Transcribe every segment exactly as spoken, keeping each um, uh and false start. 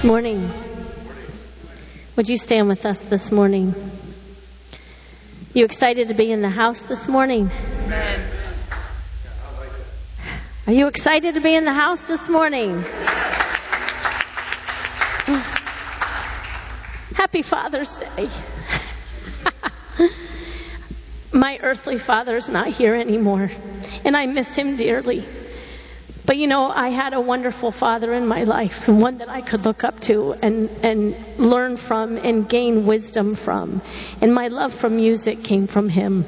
Morning. Would you stand with us this morning? You excited to be in the house this morning? Amen. Are you excited to be in the house this morning? Happy Father's Day. My earthly father's not here anymore, and I miss him dearly. But you know, I had a wonderful father in my life, and one that I could look up to and, and learn from and gain wisdom from. And my love for music came from him.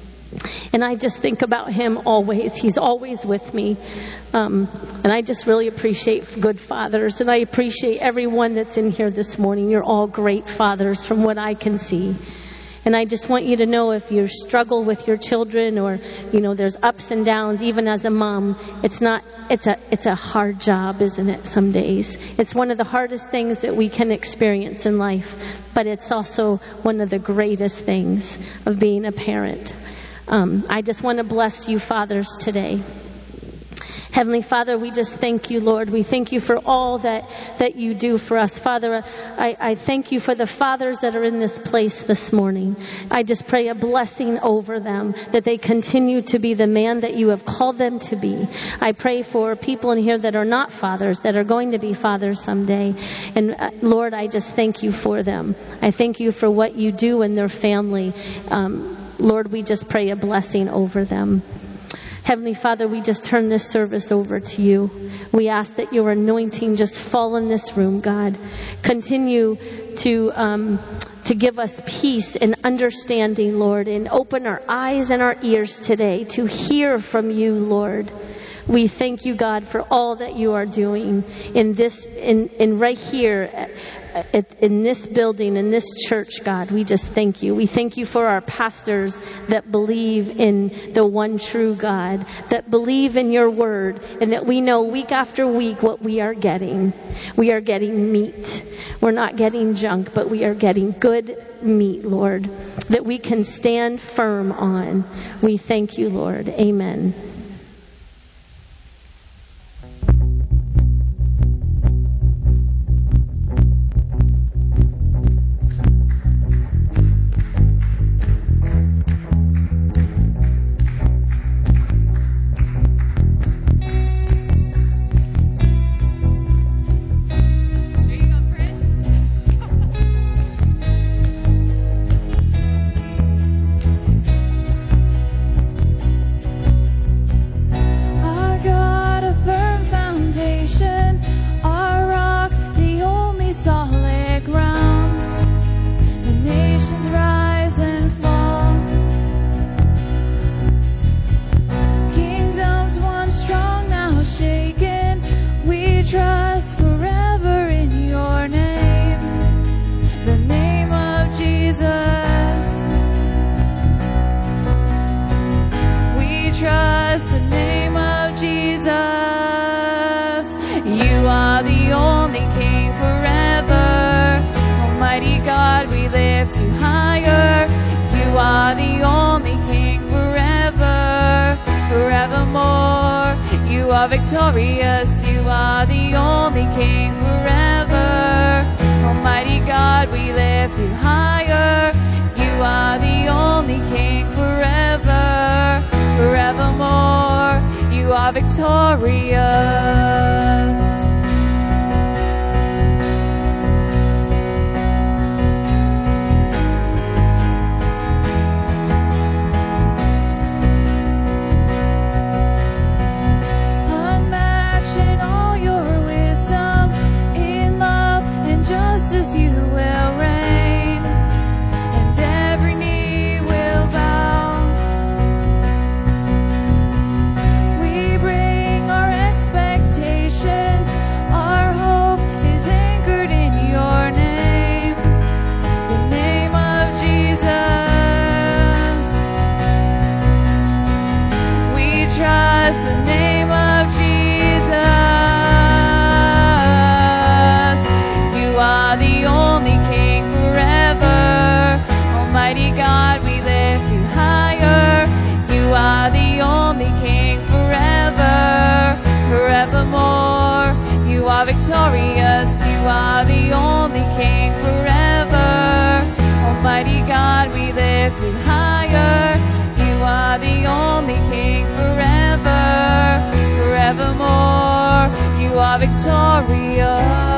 And I just think about him always. He's always with me. Um, and I just really appreciate good fathers. And I appreciate everyone that's in here this morning. You're all great fathers from what I can see. And I just want you to know, if you struggle with your children, or, you know, there's ups and downs, even as a mom, it's not, it's a, it's a hard job, isn't it, some days? It's one of the hardest things that we can experience in life, but it's also one of the greatest things of being a parent. Um, I just want to bless you fathers today. Heavenly Father, we just thank you, Lord. We thank you for all that, that you do for us. Father, I, I thank you for the fathers that are in this place this morning. I just pray a blessing over them, that they continue to be the man that you have called them to be. I pray for people in here that are not fathers, that are going to be fathers someday. And uh, Lord, I just thank you for them. I thank you for what you do in their family. Um, Lord, we just pray a blessing over them. Heavenly Father, we just turn this service over to you. We ask that your anointing just fall in this room, God. Continue to um, to give us peace and understanding, Lord, and open our eyes and our ears today to hear from you, Lord. We thank you, God, for all that you are doing in this, in, in right here, in this building, in this church, God. We just thank you. We thank you for our pastors that believe in the one true God, that believe in your word, and that we know week after week what we are getting. We are getting meat. We're not getting junk, but we are getting good meat, Lord, that we can stand firm on. We thank you, Lord. Amen. Victorious, you are the only King forever. Almighty God, we lift you higher. You are the only King forever, forevermore. You are victorious. Victorious, you are the only King forever. Almighty God, we lift you higher. You are the only King forever, forevermore. You are victorious.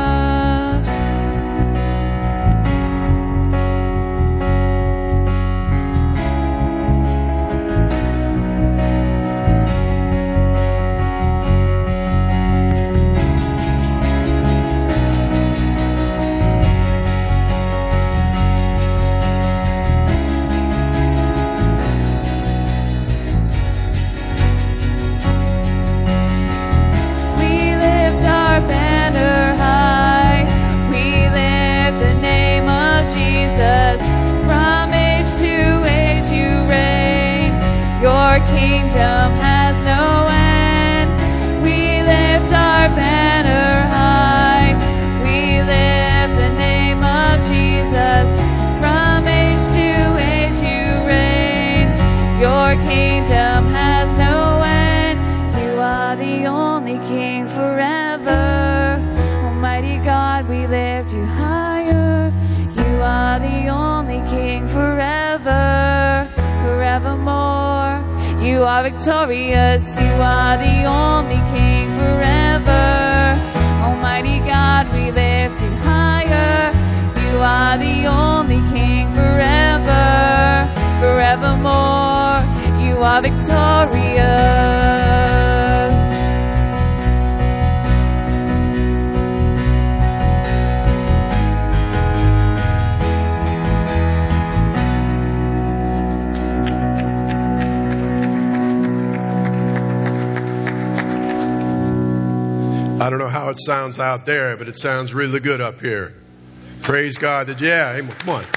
Kingdom has no end. We lift our banner high. We lift the name of Jesus. From age to age you reign. Your kingdom has no end. You are the only King forever. Almighty God, we lift you higher. You are the only King forever, forevermore. You are victorious, you are the only King forever. Almighty God, we lift you higher. You are the only King forever, forevermore. You are victorious. I don't know how it sounds out there, but it sounds really good up here. Praise God. That yeah, hey, come on.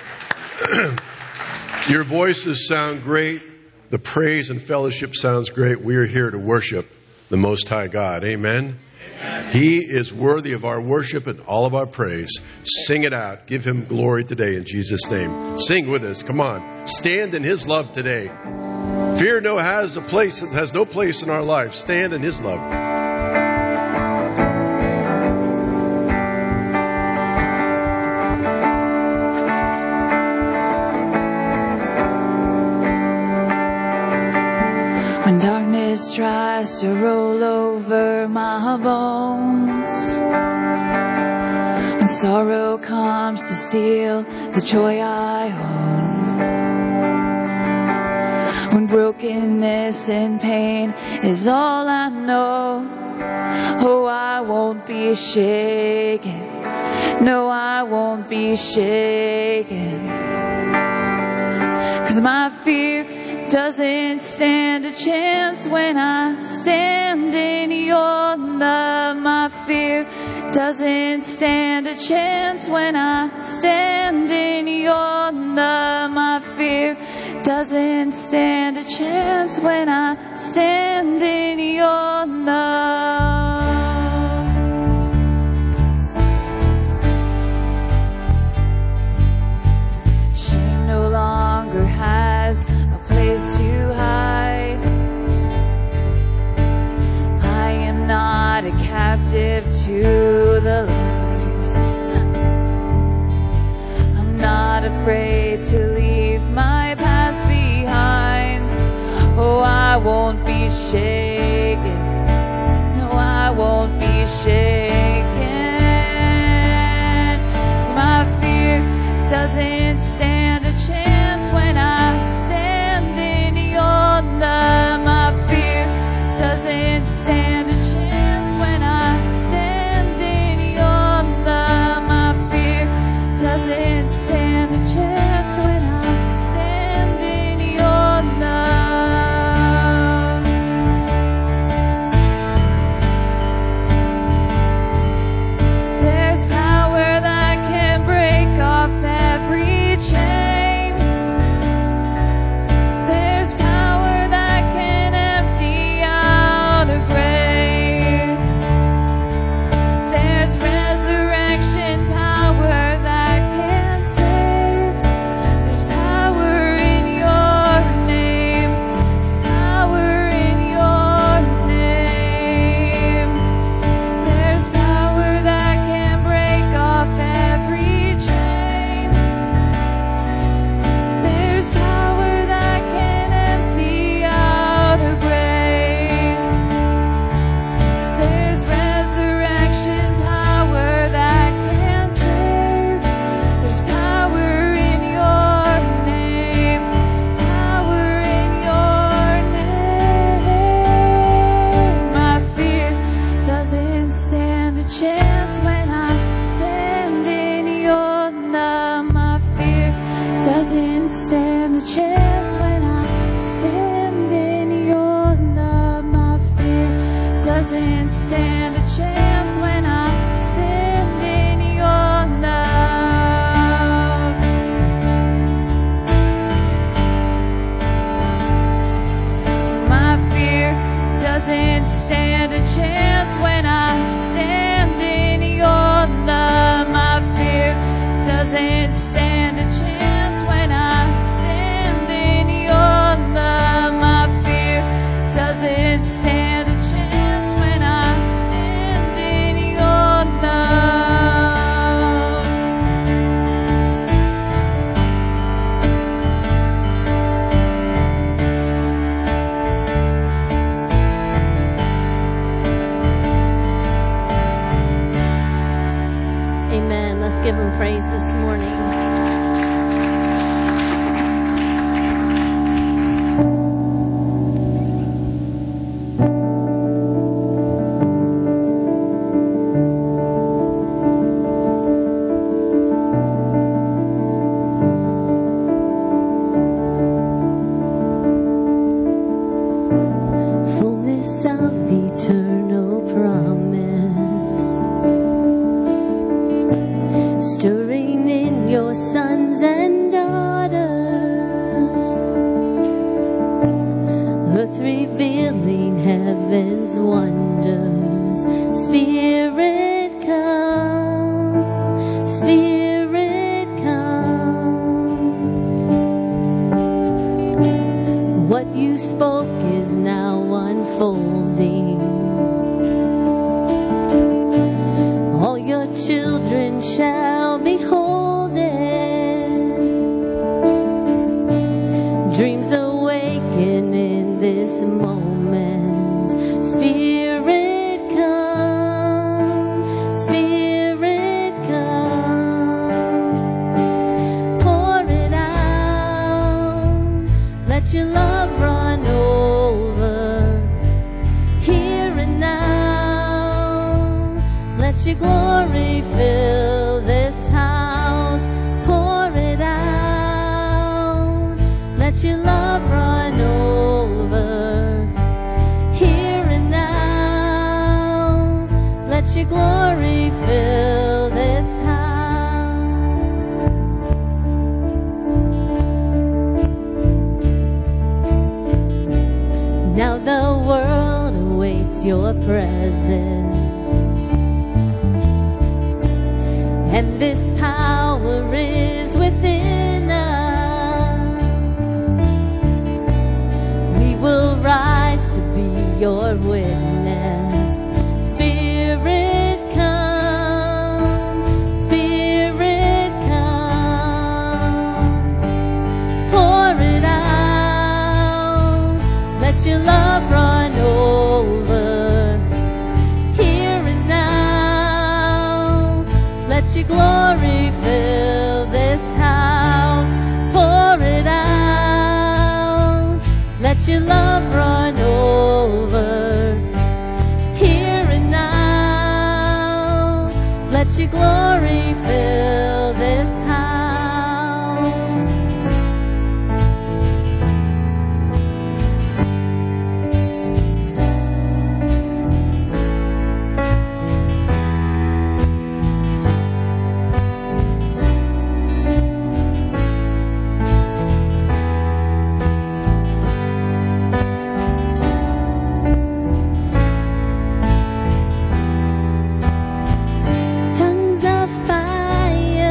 Your voices sound great. The praise and fellowship sounds great. We are here to worship the Most High God. Amen. Amen. He is worthy of our worship and all of our praise. Sing it out. Give Him glory today in Jesus' name. Sing with us. Come on. Stand in His love today. Fear no has a place, has no place in our life. Stand in His love. When darkness tries to roll over my bones, when sorrow comes to steal the joy I own, when brokenness and pain is all I know, oh, I won't be shaken. No, I won't be shaken. 'Cause my fear doesn't stand a chance when I stand in your love. My fear doesn't stand a chance when I stand in your love. My fear doesn't stand a chance when I stand in your love. Shame no longer has place to hide. I am not a captive to the lies. I'm not afraid to leave my past behind. Oh, I won't be shaken. No, chance when I stand in your love. My fear doesn't stand a chance when I stand in your love. My fear doesn't stand a chance when I stand in your love. My fear doesn't stand a chance when I stand in your love. My fear doesn't stand a chance when I stand in your love. Amen. Let's give him praise this morning. Fullness of eternal promise, stirring in your sons and daughters, earth revealing heaven's wonders. Spirit come, Spirit come. What you spoke is now unfolding. All your children shall behold it. Dreams awaken in this moment. Spirit come, Spirit come. Pour it out. Let your love run over. Here and now. Let your glory fill this house. Pour it out. Let your love run over. Here and now. Let your glory fill this house. Now the world awaits your presence. And this power is within us. We will rise to be your witness. Spirit come, Spirit come. Pour it out. Let your love run over. Here and now. Let your glory fill this house. Pour it out. Let your love run over. Here and now. Let your glory fill this house. Tongues of fire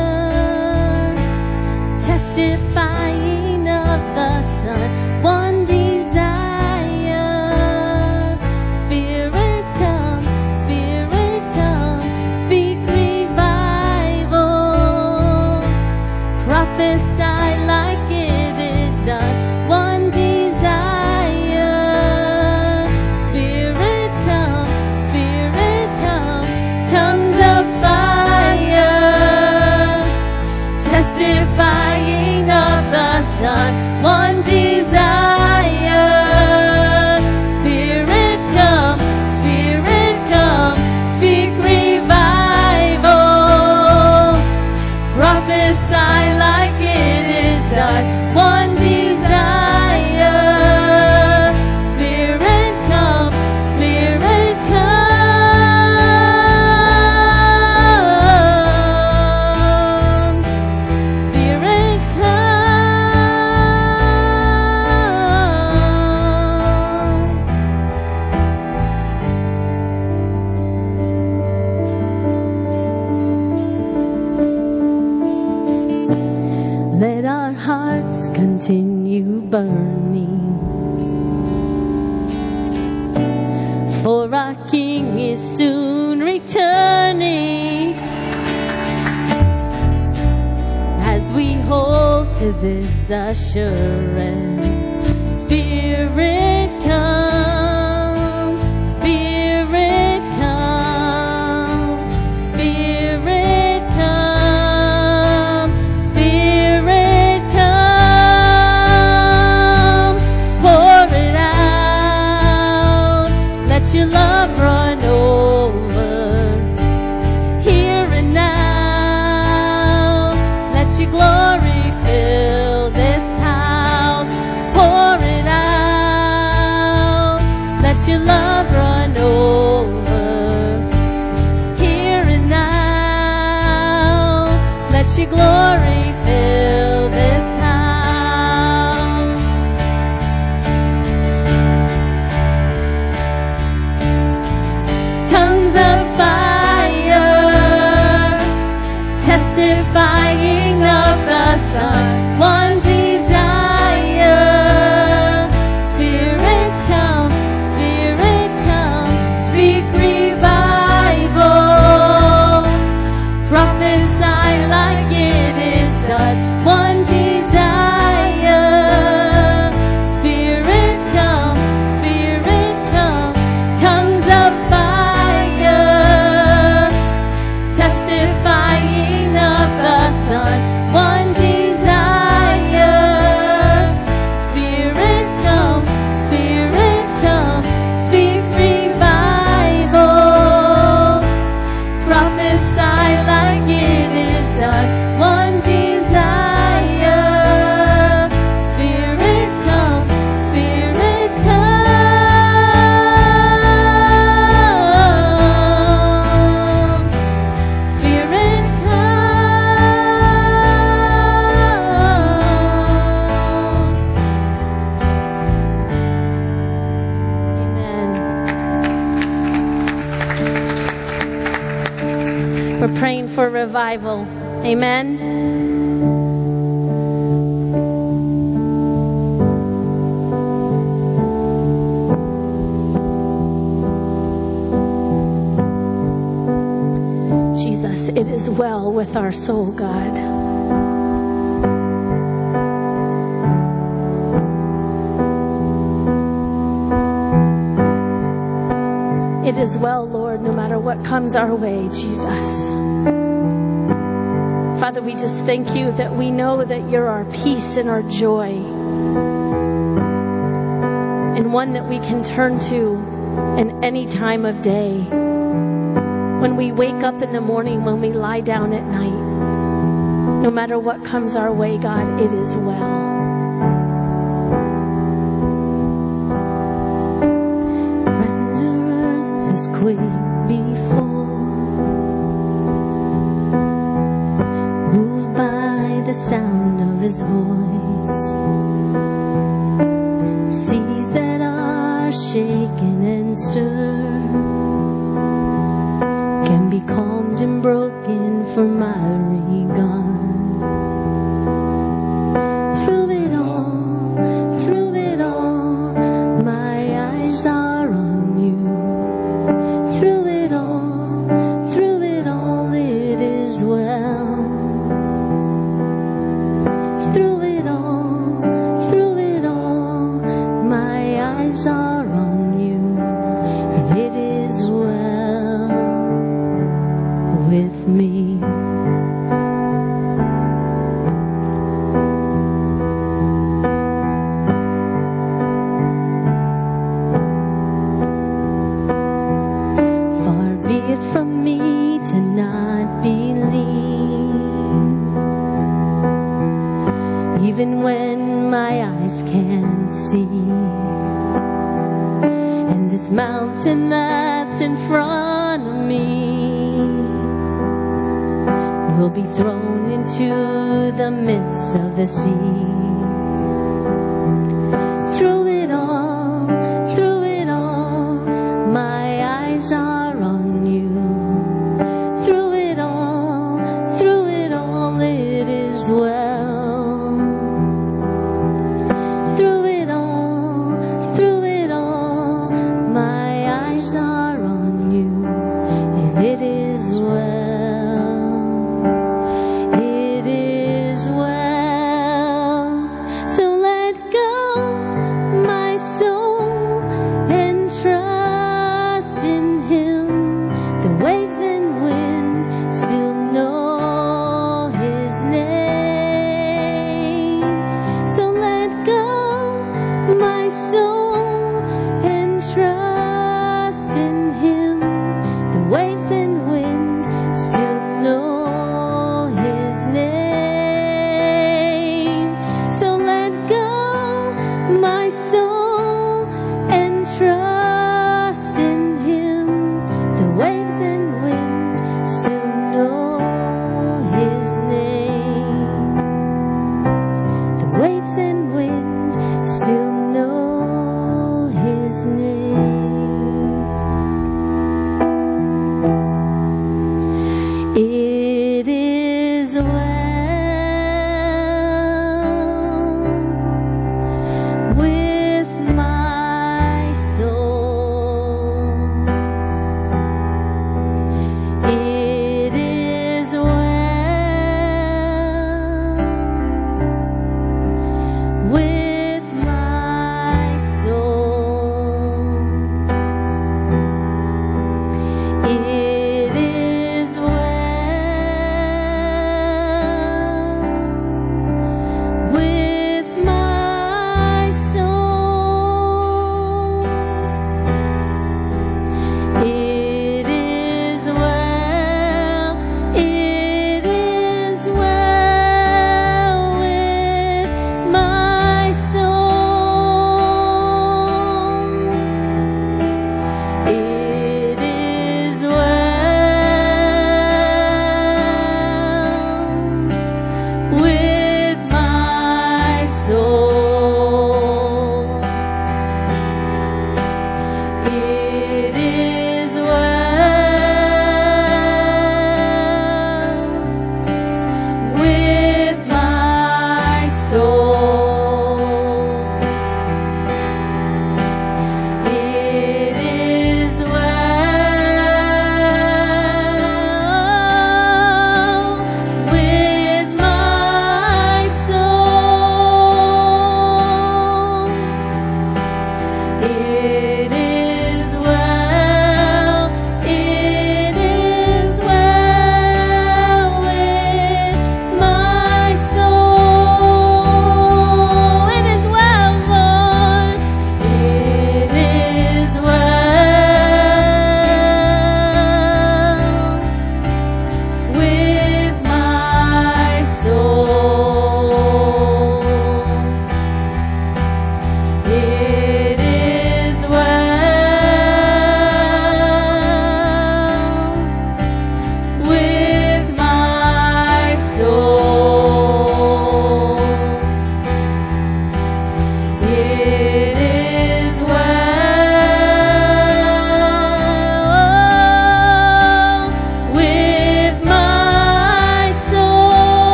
burning. For our King is soon returning. As we hold to this assurance, Spirit come, Spirit come, Spirit come, Spirit come, pour it out, let your love run over, here and now, let your glory fill this house, pour it out, let your love run over, here and now, let your glory fill this house. Tongues of fire, testifying of the Son, one desire. Spirit come, Spirit come, speak revival, prophesy like it is done, one desire. Spirit come, Spirit come, tongues of fire, testifying of the Son, one desire. Spirit come, Spirit come, speak revival, prophesy like it is done, one desire. Spirit come, Spirit come, Spirit come. Amen. We're praying for revival. Amen. Jesus, it is well with our soul, God. It is well, Lord, no matter what comes our way, Jesus. Father, we just thank you that we know that you're our peace and our joy, and one that we can turn to in any time of day. When we wake up in the morning, when we lie down at night, no matter what comes our way, God, it is well. Render earth as quake before, moved by the sound of his voice, seas that are shaken and stirred can be calmed and broken for my regard. Through it all, through it all, my eyes are on you. Through it all, through it all, it is well. Through it all, through it all, my eyes are on you, and it is well with me. Far be it from me to not believe, even when my eyes can't see, and this mountain that's in front of me will be thrown into the midst of the sea. Through it all, through it all, my eyes are on you. Through it all, through it all, it is well. Through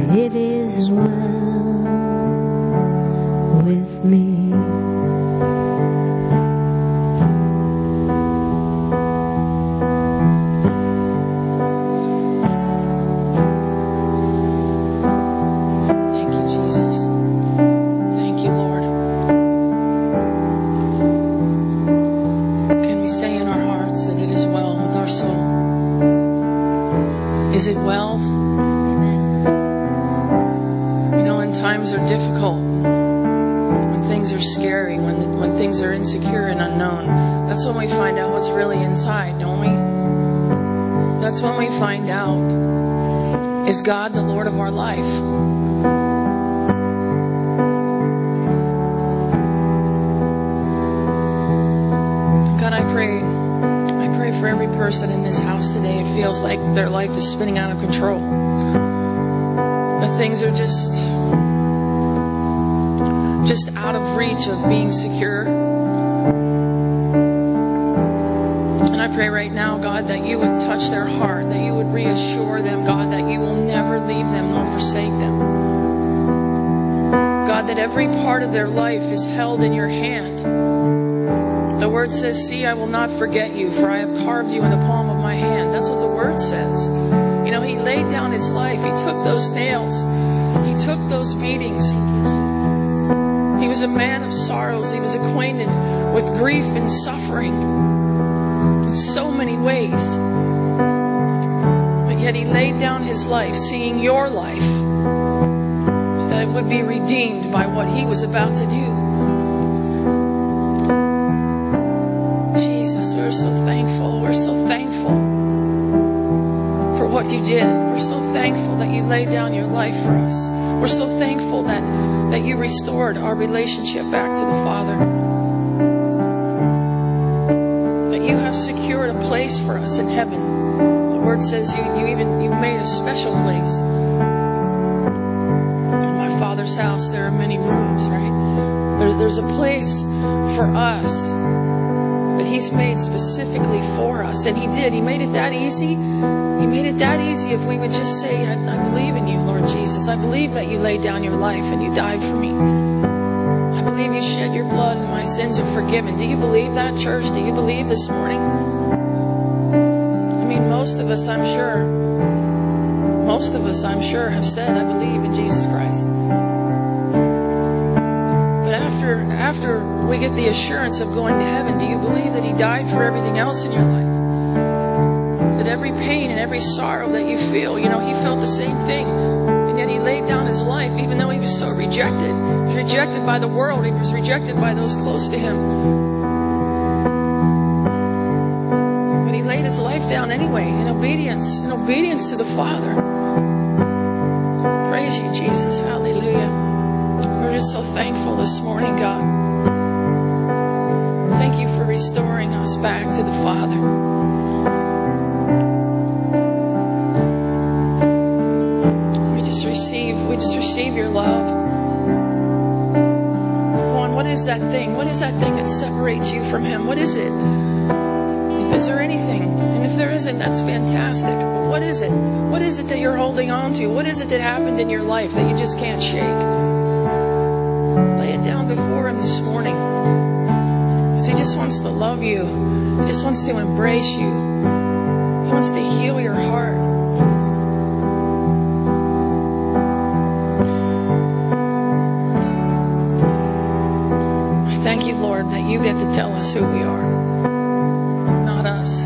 that it is well with me. Is God the Lord of our life? God, I pray, I pray for every person in this house today. It feels like their life is spinning out of control. That things are just, just out of reach of being secure. And I pray right now, God, that you would touch their heart, that you would reassure them, God, that you will never leave them nor forsake them. God, that every part of their life is held in your hand. The word says, see, I will not forget you, for I have carved you in the palm of my hand. That's what the word says. You know, he laid down his life. He took those nails. He took those beatings. He was a man of sorrows. He was acquainted with grief and suffering in so many ways. But yet he laid down his life, seeing your life, that it would be redeemed by what he was about to do. Jesus, we're so thankful. We're so thankful for what you did. We're so thankful that you laid down your life for us. We're so thankful that, that you restored our relationship back to the Father. That you have secured a place for us in heaven. The word says you, you even you made a special place. In my Father's house there are many rooms, right? There, there's a place for us that He's made specifically for us. And He did. He made it that easy. He made it that easy if we would just say, I, I believe in you, Lord Jesus. I believe that you laid down your life and you died for me. I believe you shed your blood and my sins are forgiven. Do you believe that, church? Do you believe this morning? I mean, most of us, I'm sure, most of us, I'm sure, have said, I believe in Jesus Christ. But after, after we get the assurance of going to heaven, do you believe that He died for everything else in your life? That every pain and every sorrow that you feel, you know, He felt the same thing. And yet He laid down His life, even though He was so rejected. He was rejected by the world. He was rejected by those close to Him. But He laid His life down anyway, in obedience, in obedience to the Father. Praise you, Jesus. Hallelujah. We're just so thankful this morning, God. Thank you for restoring us back to the Father. We just receive your love. Come on, what is that thing? What is that thing that separates you from Him? What is it? Is there anything? And if there isn't, that's fantastic. But what is it? What is it that you're holding on to? What is it that happened in your life that you just can't shake? Lay it down before Him this morning. Because He just wants to love you. He just wants to embrace you. He wants to heal your heart. Thank you, Lord, that you get to tell us who we are, not us.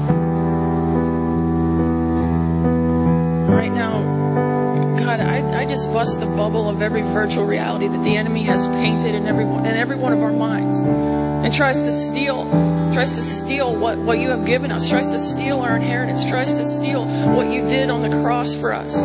Right now, God, I, I just bust the bubble of every virtual reality that the enemy has painted in every one, in every one of our minds, and tries to steal, tries to steal what, what you have given us, tries to steal our inheritance, tries to steal what you did on the cross for us.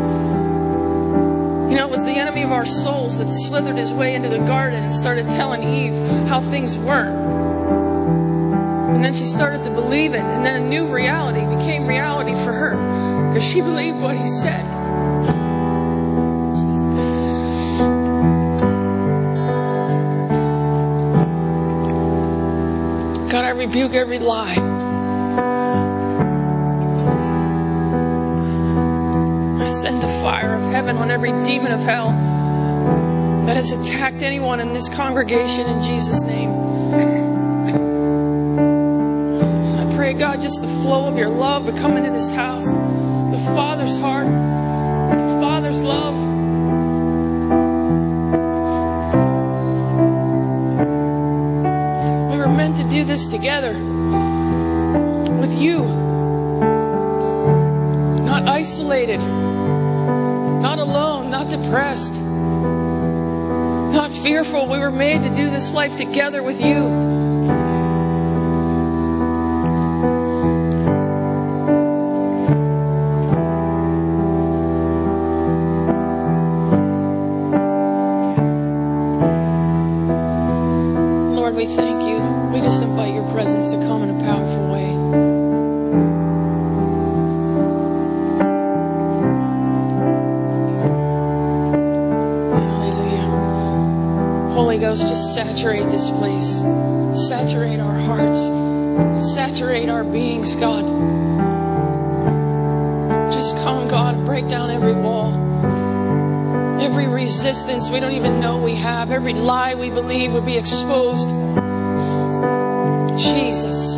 You know, it was the enemy of our souls that slithered his way into the garden and started telling Eve how things weren't. And then she started to believe it. And then a new reality became reality for her because she believed what he said. God, I rebuke every lie. I send the fire of heaven on every every demon of hell that has attacked anyone in this congregation in Jesus' name. And I pray, God, just the flow of your love would come into this house. The Father's heart, the Father's love. We were meant to do this together with you. Not isolated, not alone, not depressed, not fearful. We were made to do this life together with you. Lord, we thank you. We just invite your presence to come in a powerful way. Holy Ghost, just saturate this place. Saturate our hearts. Saturate our beings, God. Just come, God, break down every wall. Every resistance we don't even know we have. Every lie we believe would be exposed. Jesus.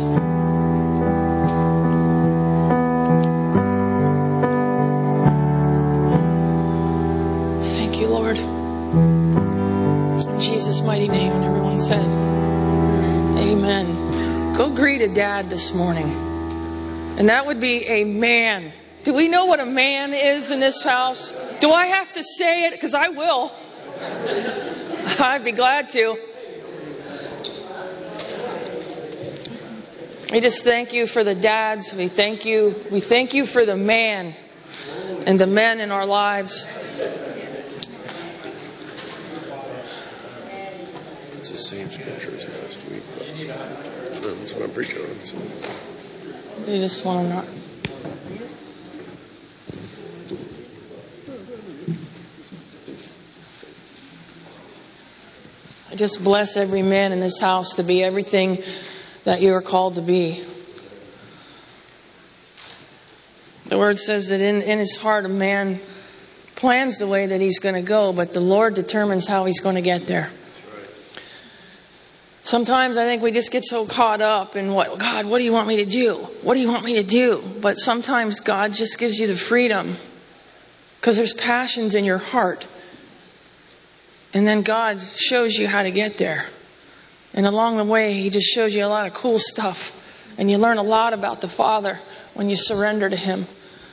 Thank you, Lord. In Jesus' mighty name. And everyone said, amen. Go greet a dad this morning. And that would be a man. Do we know what a man is in this house? Do I have to say it? Because I will. I'd be glad to. We just thank you for the dads. We thank you. We thank you for the man and the men in our lives. It's the same scripture as last week. But that's what I'm preaching on. So. You just want to not. I just bless every man in this house to be everything that you are called to be. The word says that in, in his heart a man plans the way that he's going to go, but the Lord determines how he's going to get there. Sometimes I think we just get so caught up in what, God, what do you want me to do? What do you want me to do? But sometimes God just gives you the freedom because there's passions in your heart. And then God shows you how to get there. And along the way, He just shows you a lot of cool stuff. And you learn a lot about the Father when you surrender to Him.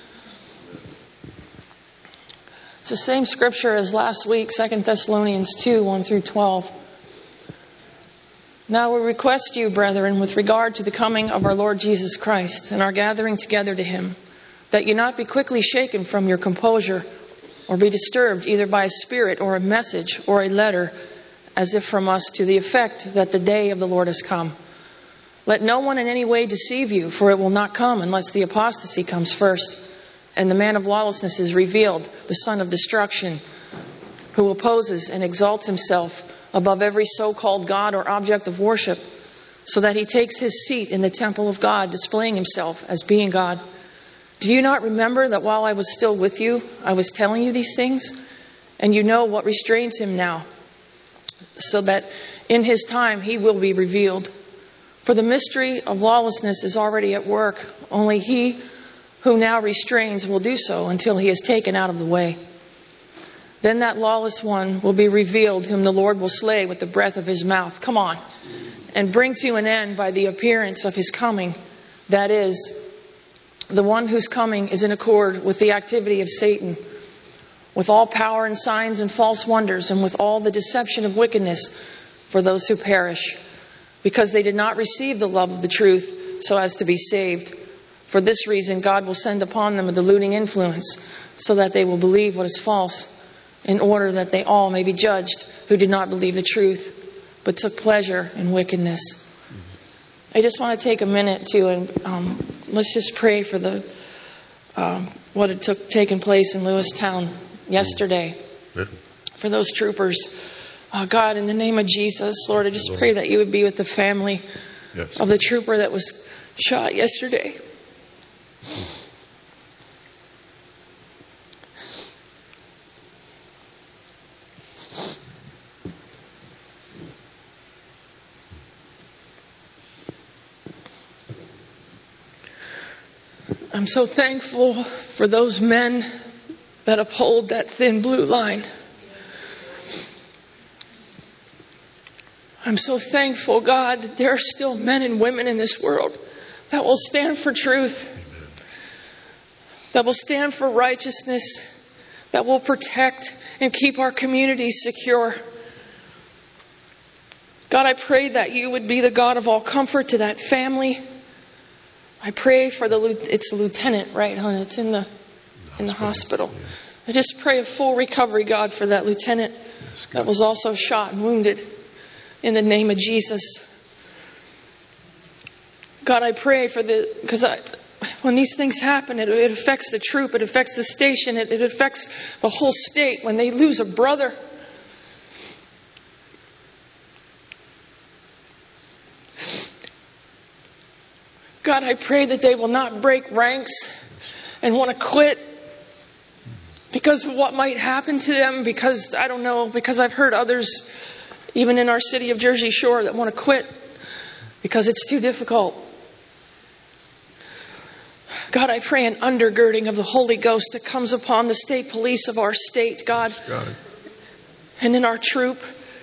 It's the same scripture as last week, Second Thessalonians two, one through twelve. Now we request you, brethren, with regard to the coming of our Lord Jesus Christ and our gathering together to Him, that you not be quickly shaken from your composure, or be disturbed either by a spirit or a message or a letter, as if from us, to the effect that the day of the Lord has come. Let no one in any way deceive you, for it will not come unless the apostasy comes first, and the man of lawlessness is revealed, the son of destruction, who opposes and exalts himself above every so-called God or object of worship, so that he takes his seat in the temple of God, displaying himself as being God. Do you not remember that while I was still with you, I was telling you these things? And you know what restrains him now, so that in his time he will be revealed. For the mystery of lawlessness is already at work. Only he who now restrains will do so until he is taken out of the way. Then that lawless one will be revealed, whom the Lord will slay with the breath of his mouth. Come on. And bring to an end by the appearance of his coming. That is, the one whose coming is in accord with the activity of Satan, with all power and signs and false wonders, and with all the deception of wickedness for those who perish, because they did not receive the love of the truth so as to be saved. For this reason, God will send upon them a deluding influence, so that they will believe what is false, in order that they all may be judged who did not believe the truth, but took pleasure in wickedness. I just want to take a minute to, and um, let's just pray for the um, what had took taken place in Lewistown yesterday. Yeah. For those troopers. Uh, God, in the name of Jesus, Lord, I just pray that you would be with the family Yes. of the trooper that was shot yesterday. I'm so thankful for those men that uphold that thin blue line. I'm so thankful, God, that there are still men and women in this world that will stand for truth, that will stand for righteousness, that will protect and keep our communities secure. God, I pray that you would be the God of all comfort to that family. I pray for the, it's a lieutenant, right, hon? It's in the, in the hospital. Yeah. I just pray a full recovery, God, for that lieutenant yes, that was also shot and wounded. In the name of Jesus. God, I pray for the, because I, when these things happen, it, it affects the troop, it affects the station, it, it affects the whole state when they lose a brother. God, I pray that they will not break ranks and want to quit because of what might happen to them, because, I don't know, because I've heard others even in our city of Jersey Shore that want to quit because it's too difficult. God, I pray an undergirding of the Holy Ghost that comes upon the state police of our state, God, God. And in our troop,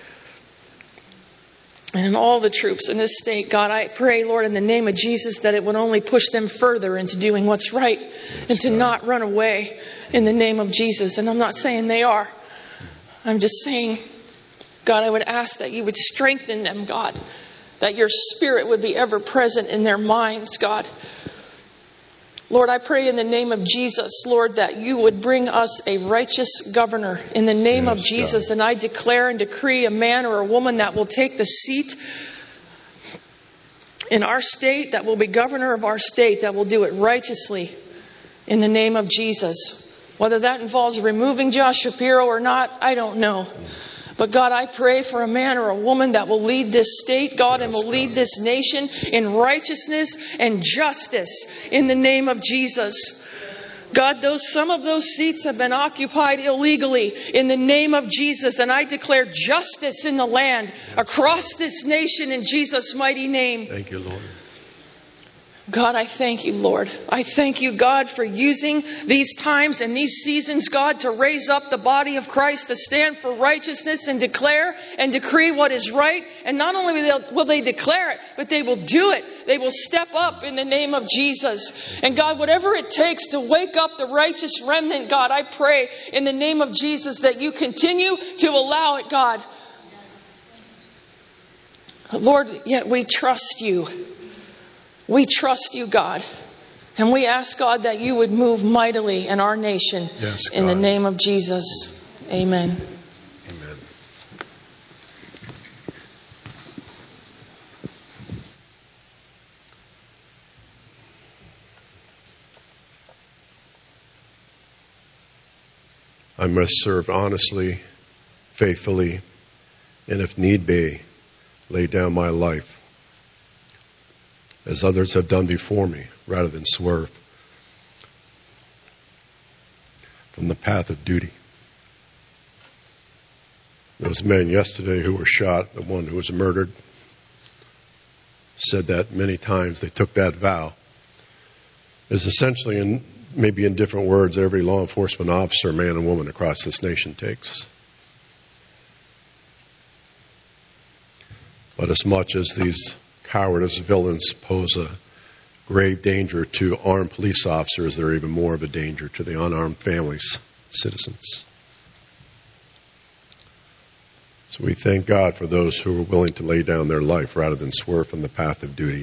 and in all the troops in this state. God, I pray, Lord, in the name of Jesus, that it would only push them further into doing what's right and to not run away in the name of Jesus. And I'm not saying they are. I'm just saying, God, I would ask that you would strengthen them, God, that your Spirit would be ever present in their minds, God. Lord, I pray in the name of Jesus, Lord, that you would bring us a righteous governor in the name yes, of Jesus. God. And I declare and decree a man or a woman that will take the seat in our state, that will be governor of our state, that will do it righteously in the name of Jesus. Whether that involves removing Josh Shapiro or not, I don't know. But God, I pray for a man or a woman that will lead this state, God, yes, and will God. lead this nation in righteousness and justice in the name of Jesus. God, those some of those seats have been occupied illegally in the name of Jesus. And I declare justice in the land across this nation in Jesus' mighty name. Thank you, Lord. God, I thank you, Lord. I thank you, God, for using these times and these seasons, God, to raise up the body of Christ to stand for righteousness and declare and decree what is right. And not only will they declare it, but they will do it. They will step up in the name of Jesus. And God, whatever it takes to wake up the righteous remnant, God, I pray in the name of Jesus that you continue to allow it, God. Lord, yet we trust you. We trust you, God. And we ask, God, that you would move mightily in our nation. Yes, in the name of Jesus. Amen. Amen. I must serve honestly, faithfully, and if need be, lay down my life, as others have done before me, rather than swerve from the path of duty. Those men yesterday who were shot, the one who was murdered, said that many times. They took that vow. Is essentially, in, maybe in different words, every law enforcement officer, man and woman across this nation takes. But as much as these cowardice villains pose a grave danger to armed police officers, they're even more of a danger to the unarmed families, citizens. So we thank God for those who are willing to lay down their life rather than swerve from the path of duty.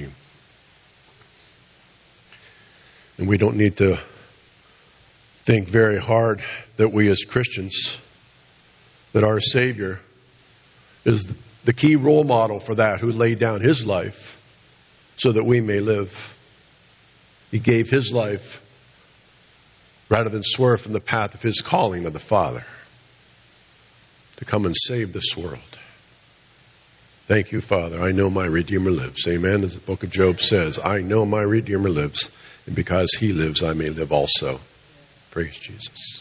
And we don't need to think very hard that we as Christians, that our Savior is the key role model for that, who laid down his life so that we may live. He gave his life rather than swerve from the path of his calling of the Father to come and save this world. Thank you, Father. I know my Redeemer lives. Amen. As the book of Job says, I know my Redeemer lives, and because he lives, I may live also. Praise Jesus.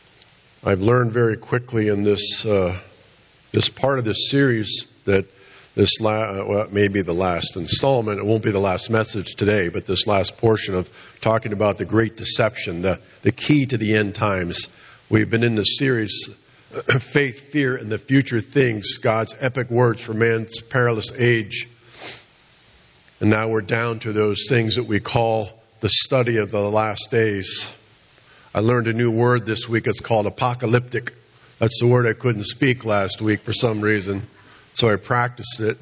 I've learned very quickly in this uh, this part of this series that this la- well, may be the last installment. It won't be the last message today, but this last portion of talking about the great deception, the, the key to the end times. We've been in this series, Faith, Fear, and the Future Things, God's epic words for man's perilous age. And now we're down to those things that we call the study of the last days. I learned a new word this week. It's called apocalyptic. That's the word I couldn't speak last week for some reason, so I practiced it.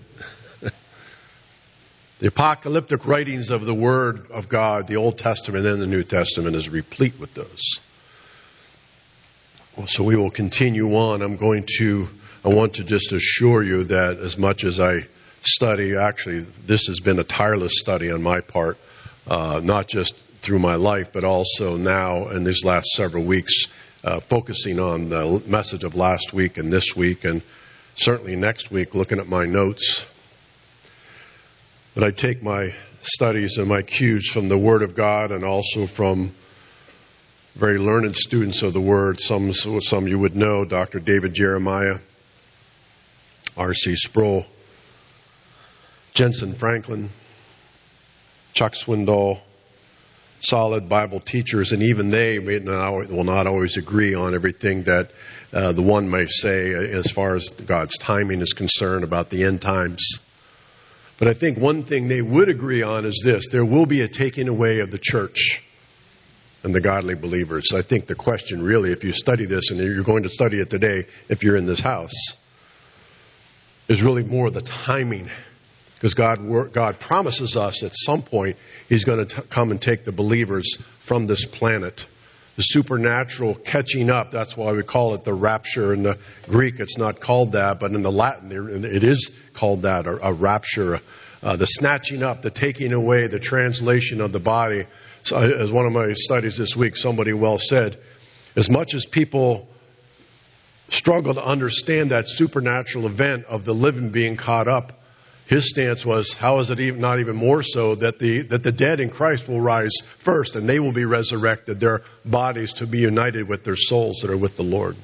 The apocalyptic writings of the Word of God, the Old Testament and the New Testament, is replete with those. Well, so we will continue on. I'm going to, I want to just assure you that as much as I study, actually, this has been a tireless study on my part, uh, not just through my life, but also now in these last several weeks, uh, focusing on the message of last week and this week, and certainly next week, looking at my notes. But I take my studies and my cues from the Word of God and also from very learned students of the Word. Some, some you would know, Doctor David Jeremiah, R C Sproul, Jensen Franklin, Chuck Swindoll, solid Bible teachers, and even they may not, will not always agree on everything that uh, the one may say as far as God's timing is concerned about the end times. But I think one thing they would agree on is this: there will be a taking away of the church and the godly believers. I think the question really, if you study this, and you're going to study it today if you're in this house, is really more the timing. Because God, God promises us at some point He's going to t- come and take the believers from this planet. The supernatural catching up, that's why we call it the rapture. In the Greek, it's not called that, but in the Latin, it is called that, a, a rapture. Uh, the snatching up, the taking away, the translation of the body. So, as one of my studies this week, somebody well said, as much as people struggle to understand that supernatural event of the living being caught up, his stance was, how is it even, not even more so that the that the dead in Christ will rise first and they will be resurrected, their bodies to be united with their souls that are with the Lord.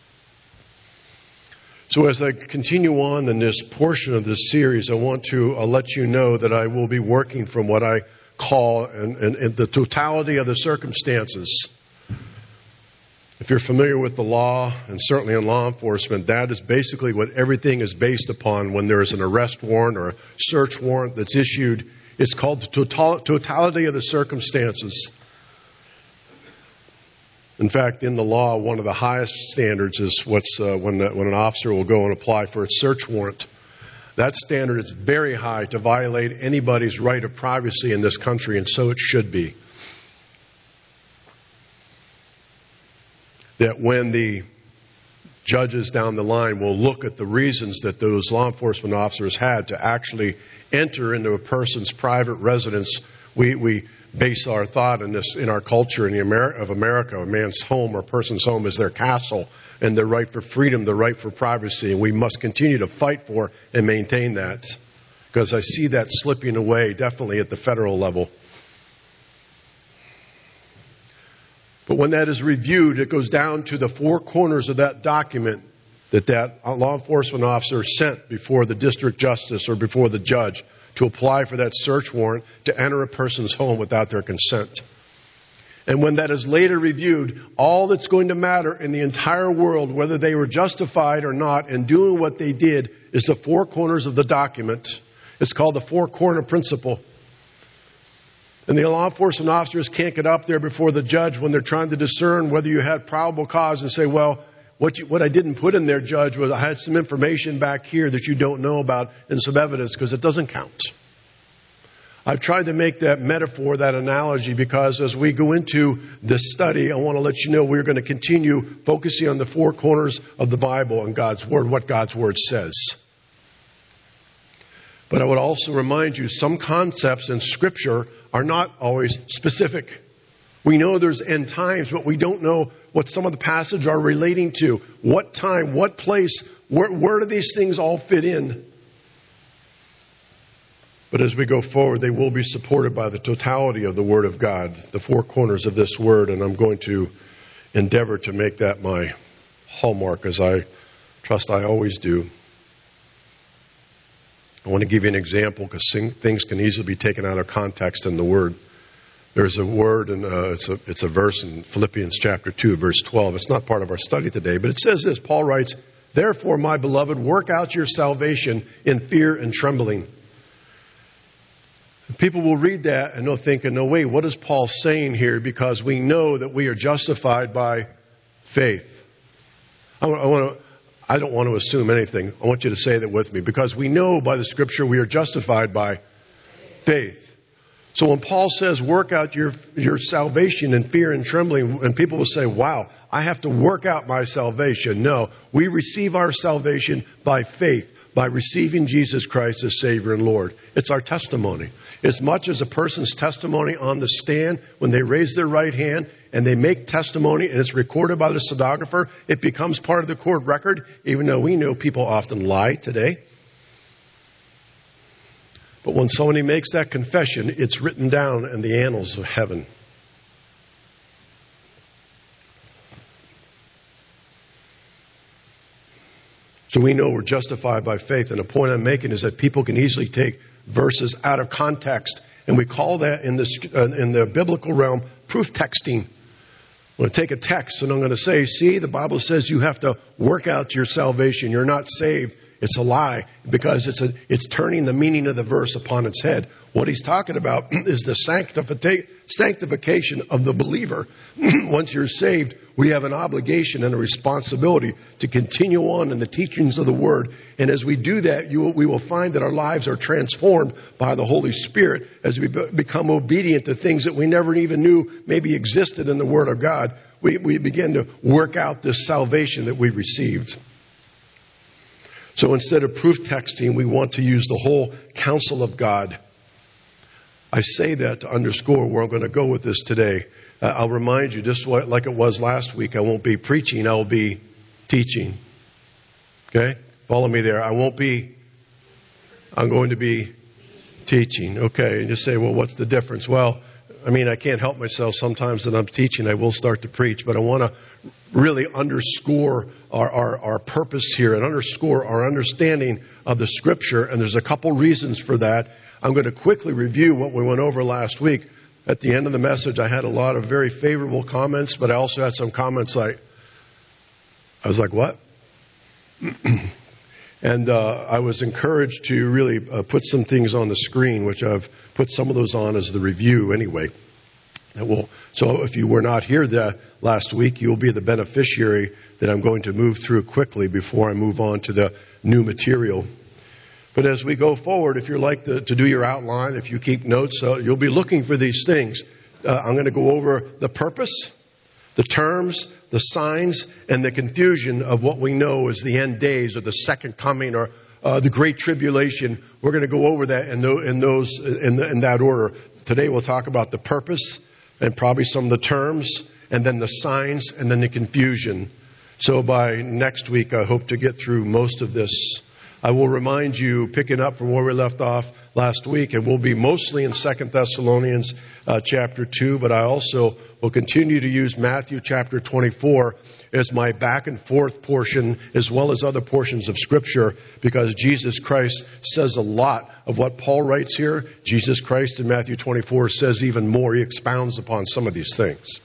So as I continue on in this portion of this series, I want to uh, let you know that I will be working from what I call and, and, and the totality of the circumstances. If you're familiar with the law, and certainly in law enforcement, that is basically what everything is based upon when there is an arrest warrant or a search warrant that's issued. It's called the total, totality of the circumstances. In fact, in the law, one of the highest standards is what's uh, when, the, when an officer will go and apply for a search warrant. That standard is very high to violate anybody's right of privacy in this country, and so it should be. That when the judges down the line will look at the reasons that those law enforcement officers had to actually enter into a person's private residence, we, we base our thought in this in our culture in the Ameri- of America. A man's home or a person's home is their castle, and their right for freedom, the right for privacy, and we must continue to fight for and maintain that, because I see that slipping away definitely at the federal level. But when that is reviewed, it goes down to the four corners of that document that that law enforcement officer sent before the district justice or before the judge to apply for that search warrant to enter a person's home without their consent. And when that is later reviewed, all that's going to matter in the entire world, whether they were justified or not in doing what they did, is the four corners of the document. It's called the four-corner principle. And the law enforcement officers can't get up there before the judge when they're trying to discern whether you had probable cause and say, well, what, you, what I didn't put in there, Judge, was I had some information back here that you don't know about and some evidence, because it doesn't count. I've tried to make that metaphor, that analogy, because as we go into this study, I want to let you know we're going to continue focusing on the four corners of the Bible and God's Word, what God's Word says. But I would also remind you, some concepts in Scripture are not always specific. We know there's end times, but we don't know what some of the passages are relating to. What time, what place, where, where do these things all fit in? But as we go forward, they will be supported by the totality of the Word of God, the four corners of this Word, and I'm going to endeavor to make that my hallmark, as I trust I always do. I want to give you an example because things can easily be taken out of context in the Word. There's a word, and uh, it's a it's a verse in Philippians chapter two, verse twelve. It's not part of our study today, but it says this. Paul writes, "Therefore, my beloved, work out your salvation in fear and trembling." People will read that and they'll think, no, wait, what is Paul saying here? Because we know that we are justified by faith. I want, I want to, I don't want to assume anything. I want you to say that with me. Because we know by the Scripture we are justified by faith. So when Paul says work out your your salvation in fear and trembling, and people will say, wow, I have to work out my salvation. No, we receive our salvation by faith, by receiving Jesus Christ as Savior and Lord. It's our testimony. As much as a person's testimony on the stand, when they raise their right hand and they make testimony and it's recorded by the stenographer, it becomes part of the court record, even though we know people often lie today. But when somebody makes that confession, it's written down in the annals of heaven. So we know we're justified by faith. And the point I'm making is that people can easily take verses out of context. And we call that in the, uh, in the biblical realm proof texting. I'm going to take a text and I'm going to say, see, the Bible says you have to work out your salvation. You're not saved. It's a lie because it's a, it's turning the meaning of the verse upon its head. What he's talking about is the sanctifica- sanctification of the believer. Once you're saved, we have an obligation and a responsibility to continue on in the teachings of the Word. And as we do that, you will, we will find that our lives are transformed by the Holy Spirit as we be- become obedient to things that we never even knew maybe existed in the Word of God. We, we begin to work out this salvation that we received. So instead of proof texting, we want to use the whole counsel of God. I say that to underscore where I'm going to go with this today. Uh, I'll remind you, just like it was last week, I won't be preaching, I'll be teaching. Okay? Follow me there. I won't be, I'm going to be teaching. Okay, and you say, well, what's the difference? Well, I mean, I can't help myself sometimes that I'm teaching. I will start to preach, but I want to really underscore our, our, our purpose here and underscore our understanding of the Scripture. And there's a couple reasons for that. I'm going to quickly review what we went over last week. At the end of the message, I had a lot of very favorable comments, but I also had some comments like, I was like, what? And uh, I was encouraged to really uh, put some things on the screen, which I've put some of those on as the review anyway. That will, so if you were not here the, last week, you'll be the beneficiary that I'm going to move through quickly before I move on to the new material. But as we go forward, if you're like the, to do your outline, if you keep notes, uh, you'll be looking for these things. Uh, I'm going to go over the purpose, the terms, the signs, and the confusion of what we know as the end days or the second coming or uh, the great tribulation. We're going to go over that in, those, in, those, in, the, in that order. Today we'll talk about the purpose and probably some of the terms, and then the signs, and then the confusion. So by next week, I hope to get through most of this. I will remind you, picking up from where we left off last week, and we'll be mostly in Second Thessalonians uh, chapter two, but I also will continue to use Matthew chapter twenty-four as my back and forth portion, as well as other portions of Scripture, because Jesus Christ says a lot of what Paul writes here. Jesus Christ in Matthew twenty-four says even more. He expounds upon some of these things.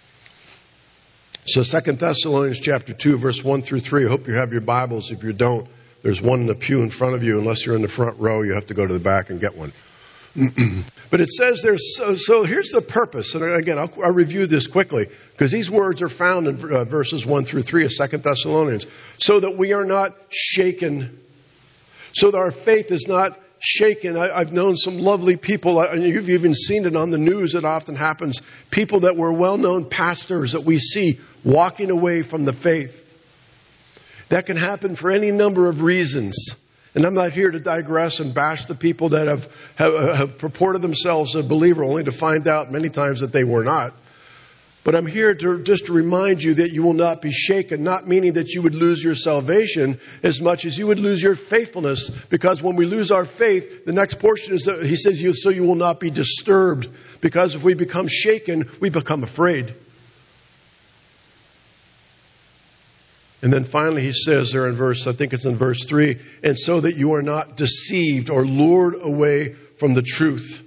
So Second Thessalonians chapter two, verse one through three. I hope you have your Bibles. If you don't, there's one in the pew in front of you. Unless you're in the front row, you have to go to the back and get one. But it says there's, so, so here's the purpose. And again, I'll, I'll review this quickly because these words are found in uh, verses one through three of Second Thessalonians. So that we are not shaken. So that our faith is not shaken. I, I've known some lovely people, and you've even seen it on the news. It often happens. People that were well-known pastors that we see walking away from the faith. That can happen for any number of reasons. And I'm not here to digress and bash the people that have, have, have purported themselves a believer only to find out many times that they were not. But I'm here to just to remind you that you will not be shaken, not meaning that you would lose your salvation as much as you would lose your faithfulness. Because when we lose our faith, the next portion is that he says, you, so you will not be disturbed. Because if we become shaken, we become afraid. And then finally he says there in verse, I think it's in verse three, and so that you are not deceived or lured away from the truth.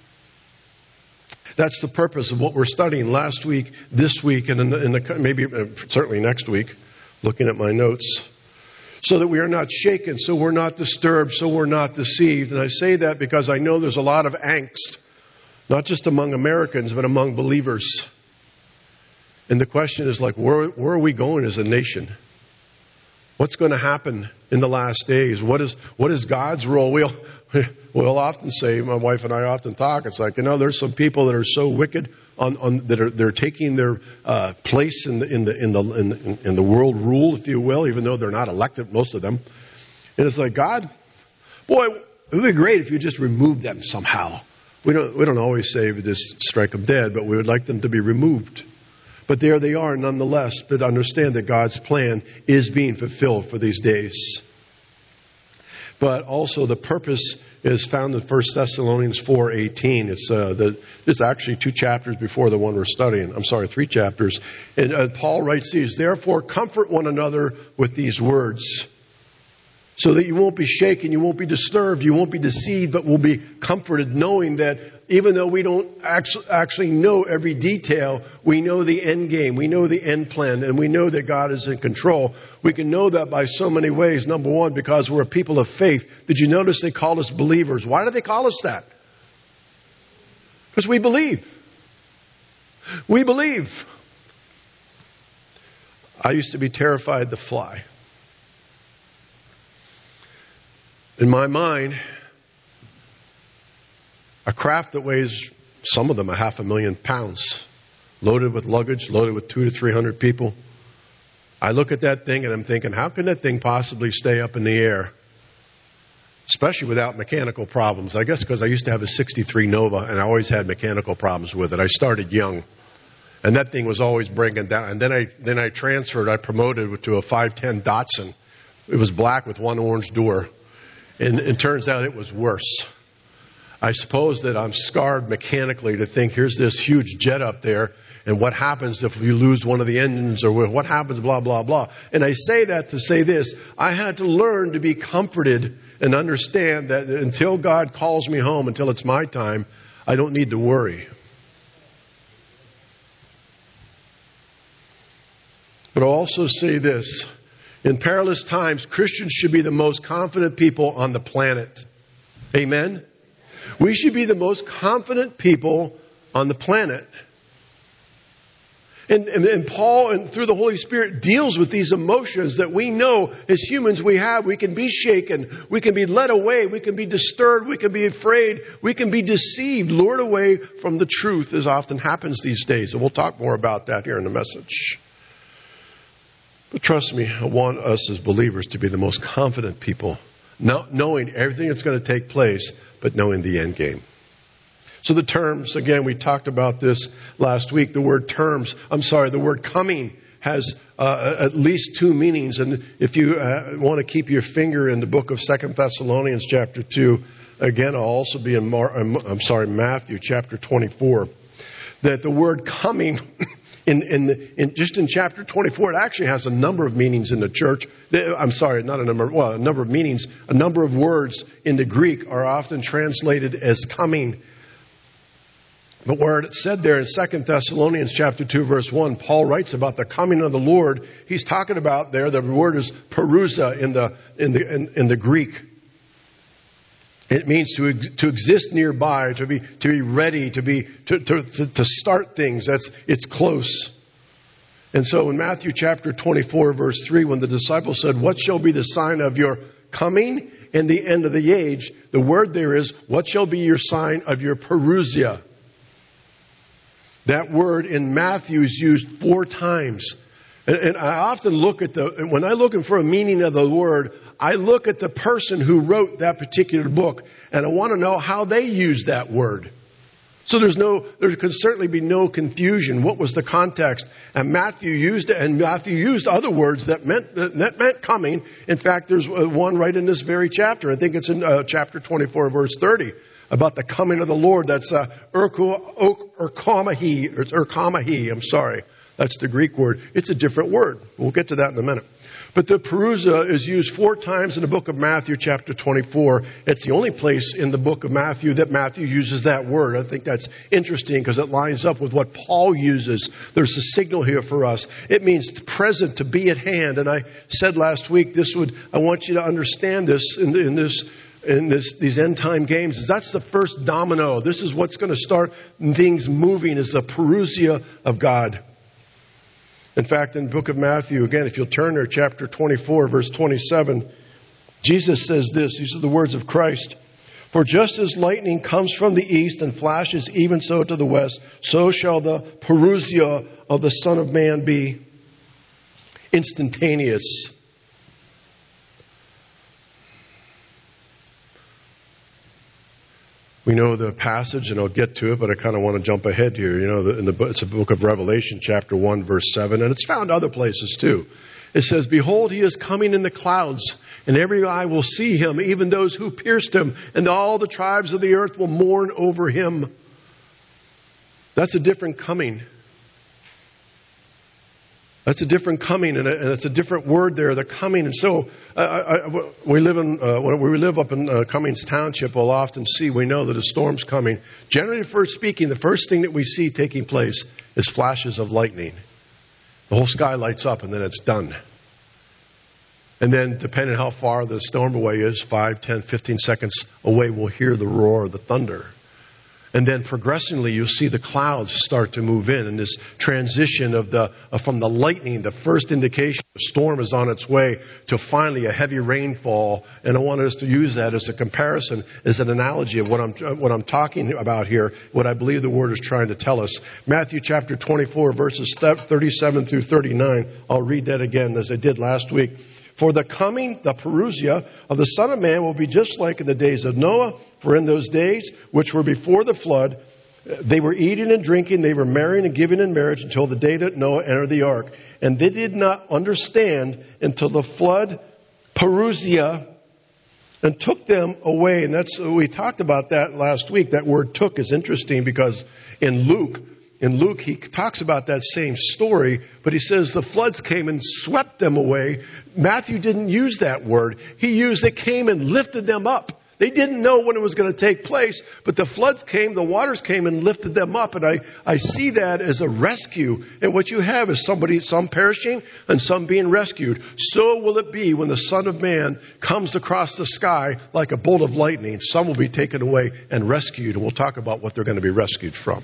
That's the purpose of what we're studying last week, this week, and in the, in the, maybe uh, certainly next week, looking at my notes. So that we are not shaken, so we're not disturbed, so we're not deceived. And I say that because I know there's a lot of angst, not just among Americans, but among believers. And the question is like, where, where are we going as a nation? What's going to happen in the last days? What is what is God's role? We'll, we'll often say, my wife and I often talk, it's like, you know, there's some people that are so wicked on, on that are they're taking their uh, place in the in the in the in, in the world rule, if you will, even though they're not elected, most of them. And it's like, God, boy, it would be great if you just removed them somehow. We don't we don't always say we just strike them dead, but we would like them to be removed. But there they are nonetheless. But understand that God's plan is being fulfilled for these days. But also the purpose is found in First Thessalonians four eighteen. It's uh, the it's actually two chapters before the one we're studying. I'm sorry, three chapters. And uh, Paul writes these, therefore comfort one another with these words, so that you won't be shaken, you won't be disturbed, you won't be deceived, but will be comforted, knowing that even though we don't actually know every detail, we know the end game, we know the end plan, and we know that God is in control. We can know that by so many ways. Number one, because we're a people of faith. Did you notice they call us believers? Why do they call us that? Because we believe. We believe. I used to be terrified to fly. In my mind, a craft that weighs, some of them, a half a million pounds, loaded with luggage, loaded with two to three hundred people. I look at that thing and I'm thinking, how can that thing possibly stay up in the air? Especially without mechanical problems. I guess because I used to have a sixty-three Nova and I always had mechanical problems with it. I started young. And that thing was always breaking down. And then I then I transferred, I promoted to a five ten Datsun. It was black with one orange door. And it turns out it was worse. I suppose that I'm scarred mechanically to think, here's this huge jet up there, and what happens if you lose one of the engines, or what happens, blah, blah, blah. And I say that to say this. I had to learn to be comforted and understand that until God calls me home, until it's my time, I don't need to worry. But I'll also say this. In perilous times, Christians should be the most confident people on the planet. Amen? We should be the most confident people on the planet. And, and, and Paul, and through the Holy Spirit, deals with these emotions that we know as humans we have. We can be shaken. We can be led away. We can be disturbed. We can be afraid. We can be deceived, lured away from the truth, as often happens these days. And we'll talk more about that here in the message. But trust me, I want us as believers to be the most confident people, not knowing everything that's going to take place, but knowing the end game. So the terms, again, we talked about this last week. The word terms, I'm sorry, the word coming has uh, at least two meanings. And if you uh, want to keep your finger in the book of Second Thessalonians chapter two, again, I'll also be in, Mar- I'm sorry, Matthew chapter twenty-four, that the word coming... In, in, the, in just in chapter twenty-four, it actually has a number of meanings in the church. I'm sorry, not a number, well, a number of meanings. A number of words in the Greek are often translated as coming. But where it's said there in Second Thessalonians chapter two, verse one, Paul writes about the coming of the Lord. He's talking about there, the word is parousia in the, in the, in, in the Greek. It means to to exist nearby, to be to be ready, to be to, to to start things. That's it's close. And so in Matthew chapter twenty-four, verse three, when the disciples said, "What shall be the sign of your coming and the end of the age?" The word there is, "What shall be your sign of your parousia?" That word in Matthew is used four times. And, and I often look at the when I'm looking for a meaning of the word, I look at the person who wrote that particular book, and I want to know how they used that word. So there's no, there can certainly be no confusion. What was the context? And Matthew used it, and Matthew used other words that meant that meant coming. In fact, there's one right in this very chapter. I think it's in uh, chapter twenty-four, verse thirty, about the coming of the Lord. That's uh, Urkamahi, or Urkamahi. I'm sorry. That's the Greek word. It's a different word. We'll get to that in a minute. But the parousia is used four times in the book of Matthew, chapter twenty-four. It's the only place in the book of Matthew that Matthew uses that word. I think that's interesting because it lines up with what Paul uses. There's a signal here for us. It means present, to be at hand. And I said last week, this would, I want you to understand this in, in this, in this, these end time games. That's the first domino. This is what's going to start things moving, is the parousia of God. In fact, in the book of Matthew, again, if you'll turn there, chapter twenty-four, verse twenty-seven, Jesus says this. These are the words of Christ. For just as lightning comes from the east and flashes even so to the west, so shall the parousia of the Son of Man be. Instantaneous. We know the passage, and I'll get to it, but I kind of want to jump ahead here. You know, in the, it's a book of Revelation, chapter one, verse seven, and it's found other places too. It says, behold, he is coming in the clouds, and every eye will see him, even those who pierced him, and all the tribes of the earth will mourn over him. That's a different coming. That's a different coming, and it's a different word there, the coming. And so I, I, we live in uh, when we live up in uh, Cummings Township, we'll often see, we know that a storm's coming. Generally, first speaking, the first thing that we see taking place is flashes of lightning. The whole sky lights up, and then it's done. And then, depending on how far the storm away is, five, ten, fifteen seconds away, we'll hear the roar of the thunder. And then progressively, you'll see the clouds start to move in, and this transition of the uh, from the lightning, the first indication the storm is on its way, to finally a heavy rainfall. And I wanted us to use that as a comparison, as an analogy of what I'm what I'm talking about here, what I believe the Word is trying to tell us. Matthew chapter twenty-four, verses thirty-seven through thirty-nine. I'll read that again as I did last week. For the coming, the parousia of the Son of Man will be just like in the days of Noah. For in those days, which were before the flood, they were eating and drinking, they were marrying and giving in marriage until the day that Noah entered the ark. And they did not understand until the flood, parousia, and took them away. And that's, we talked about that last week. That word took is interesting because in Luke, In Luke, he talks about that same story, but he says the floods came and swept them away. Matthew didn't use that word. He used it came and lifted them up. They didn't know when it was going to take place, but the floods came, the waters came and lifted them up. And I, I see that as a rescue. And what you have is somebody, some perishing and some being rescued. So will it be when the Son of Man comes across the sky like a bolt of lightning. Some will be taken away and rescued. And we'll talk about what they're going to be rescued from.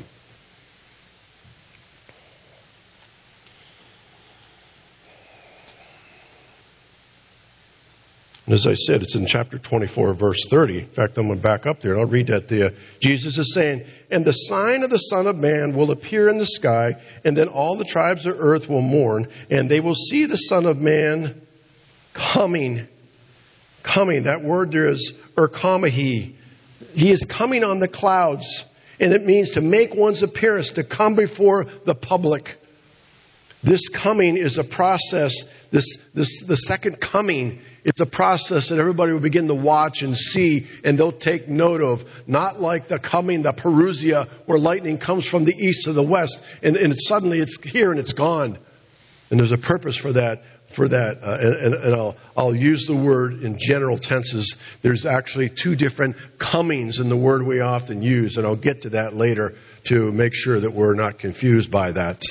And as I said, it's in chapter twenty-four, verse thirty. In fact, I'm going to back up there and I'll read that to you. Jesus is saying, and the sign of the Son of Man will appear in the sky, and then all the tribes of earth will mourn, and they will see the Son of Man coming. Coming. That word there is erchamahi. He is coming on the clouds. And it means to make one's appearance, to come before the public. This coming is a process. This, this, the second coming is a process that everybody will begin to watch and see, and they'll take note of. Not like the coming, the parousia, where lightning comes from the east to the west, and, and it's suddenly it's here and it's gone. And there's a purpose for that. For that, uh, and, and, and I'll, I'll use the word in general tenses. There's actually two different comings in the word we often use, and I'll get to that later to make sure that we're not confused by that.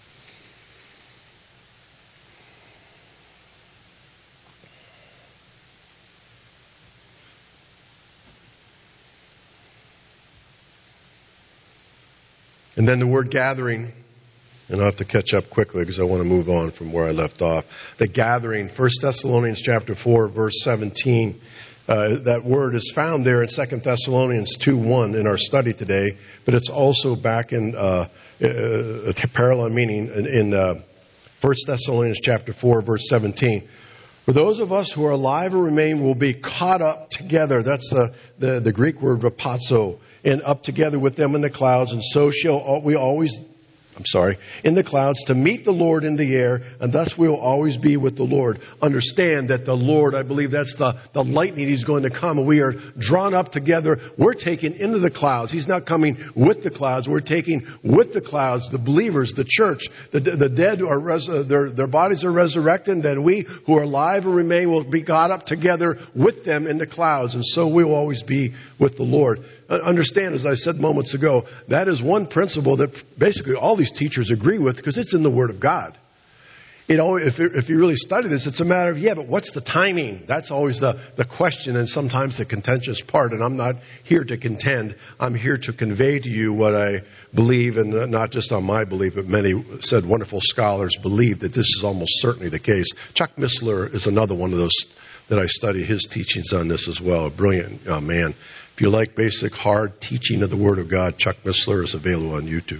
And then the word gathering. And I'll have to catch up quickly because I want to move on from where I left off. The gathering, First Thessalonians chapter four, verse seventeen. Uh, that word is found there in Second Thessalonians two one in our study today. But it's also back in uh, a parallel meaning in, in uh, First Thessalonians chapter four, verse seventeen. For those of us who are alive or remain will be caught up together. That's the, the, the Greek word rapazo. And up together with them in the clouds. And so shall we always I'm sorry, in the clouds to meet the Lord in the air, and thus we will always be with the Lord. Understand that the Lord, I believe that's the, the lightning He's going to come, and we are drawn up together. We're taken into the clouds. He's not coming with the clouds. We're taking with the clouds the believers, the church. The, the dead, are res, their, their bodies are resurrected, and then we who are alive and remain will be got up together with them in the clouds, and so we will always be with the Lord. Understand, as I said moments ago, that is one principle that basically all these teachers agree with because it's in the Word of God. It always, if, if you really study this, it's a matter of, yeah, but what's the timing? That's always the, the question and sometimes the contentious part. And I'm not here to contend. I'm here to convey to you what I believe, and not just on my belief, but many said wonderful scholars believe that this is almost certainly the case. Chuck Missler is another one of those that I study his teachings on this as well. A brilliant uh, man. If you like basic, hard teaching of the Word of God, Chuck Missler is available on YouTube.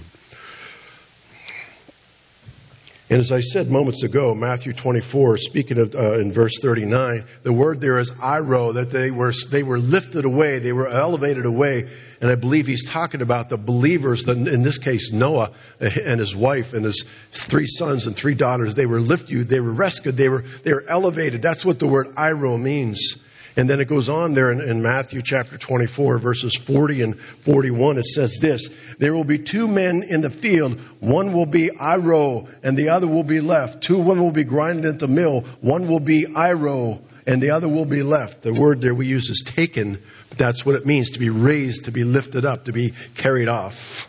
And as I said moments ago, Matthew twenty-four, speaking of uh, in verse thirty-nine, the word there is iro, that they were they were lifted away, they were elevated away. And I believe he's talking about the believers, in this case Noah and his wife and his three sons and three daughters. They were lifted, they were rescued, they were they were elevated. That's what the word iro means. And then it goes on there in, in Matthew chapter twenty-four, verses forty and forty-one. It says this: there will be two men in the field. One will be iro, and the other will be left. Two women will be grinding at the mill. One will be iro, and the other will be left. The word there we use is taken. But that's what it means to be raised, to be lifted up, to be carried off.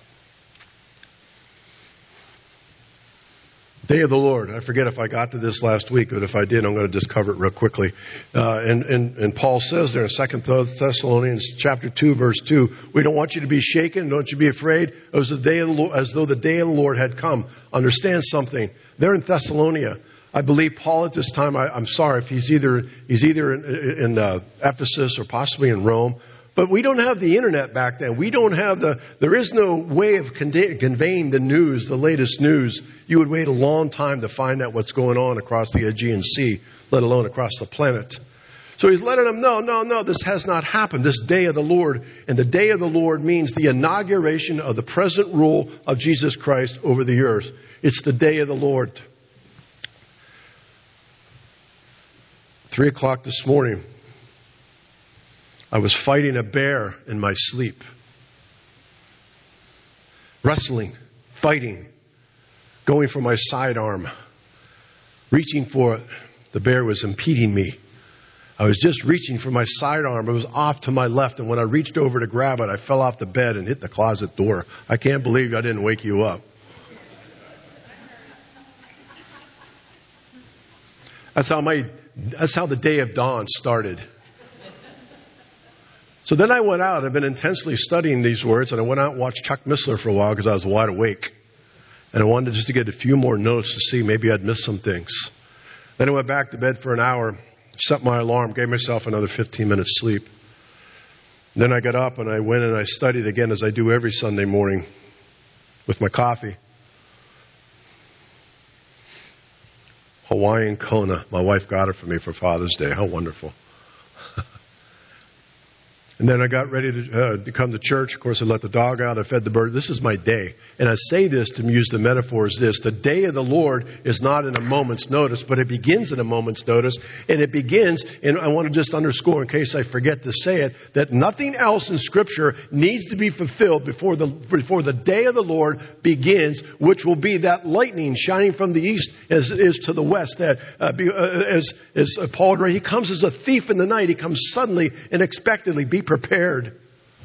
Day of the Lord. I forget if I got to this last week, but if I did, I'm going to just cover it real quickly. Uh, and, and, and Paul says there in Second Thessalonians chapter two, verse two, we don't want you to be shaken, don't you be afraid, as, the day of the Lord, as though the day of the Lord had come. Understand something. They're in Thessalonica. I believe Paul at this time, I, I'm sorry if he's either he's either in, in uh, Ephesus or possibly in Rome. But we don't have the internet back then. We don't have the, there is no way of conveying the news, the latest news. You would wait a long time to find out what's going on across the Aegean Sea, let alone across the planet. So he's letting them know, no, no, this has not happened, this day of the Lord. And the day of the Lord means the inauguration of the present rule of Jesus Christ over the earth. It's the day of the Lord. Three o'clock this morning, I was fighting a bear in my sleep. Wrestling, fighting, going for my sidearm, reaching for it. The bear was impeding me. I was just reaching for my sidearm. It was off to my left, and when I reached over to grab it, I fell off the bed and hit the closet door. I can't believe I didn't wake you up. That's how my, that's how the day of dawn started. So then I went out. I've been intensely studying these words, and I went out and watched Chuck Missler for a while because I was wide awake. And I wanted just to get a few more notes to see maybe I'd missed some things. Then I went back to bed for an hour, set my alarm, gave myself another fifteen minutes sleep. Then I got up and I went and I studied again as I do every Sunday morning with my coffee. Hawaiian Kona. My wife got it for me for Father's Day. How wonderful. And then I got ready to, uh, to come to church. Of course, I let the dog out. I fed the bird. This is my day. And I say this to use the metaphor as this. The day of the Lord is not in a moment's notice, but it begins in a moment's notice. And it begins, and I want to just underscore in case I forget to say it, that nothing else in Scripture needs to be fulfilled before the, before the day of the Lord begins, which will be that lightning shining from the east as is to the west. That uh, be, uh, as, as Paul wrote, he comes as a thief in the night. He comes suddenly and unexpectedly. Be prepared.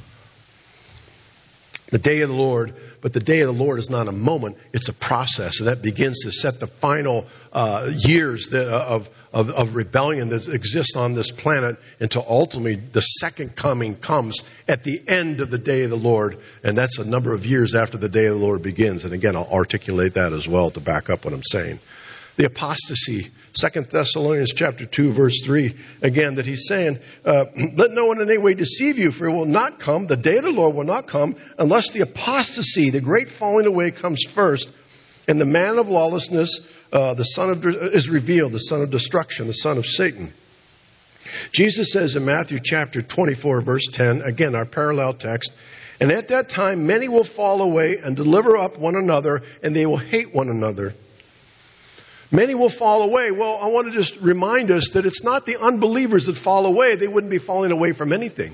The day of the Lord, but the day of the Lord is not a moment, it's a process, and that begins to set the final uh, years that, uh, of, of, of rebellion that exists on this planet until ultimately the second coming comes at the end of the day of the Lord, and that's a number of years after the day of the Lord begins. And again, I'll articulate that as well to back up what I'm saying. The apostasy, Second Thessalonians chapter two, verse three, again, that he's saying, uh, let no one in any way deceive you, for it will not come, the day of the Lord will not come, unless the apostasy, the great falling away, comes first, and the man of lawlessness, uh, the son of is revealed, the son of destruction, the son of Satan. Jesus says in Matthew chapter twenty-four, verse ten, again, our parallel text, And at that time, many will fall away and deliver up one another, and they will hate one another. Many will fall away. Well, I want to just remind us that it's not the unbelievers that fall away. They wouldn't be falling away from anything.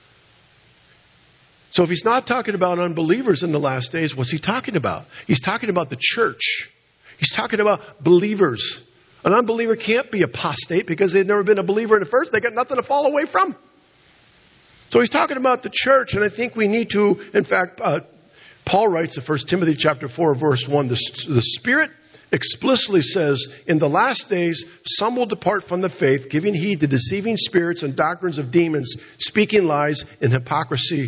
So if he's not talking about unbelievers in the last days, what's he talking about? He's talking about the church. He's talking about believers. An unbeliever can't be apostate because they've never been a believer in the first. They got nothing to fall away from. So he's talking about the church, and I think we need to, in fact, uh, Paul writes in First Timothy chapter four, verse one, the, the Spirit explicitly says, in the last days, some will depart from the faith, giving heed to deceiving spirits and doctrines of demons, speaking lies in hypocrisy.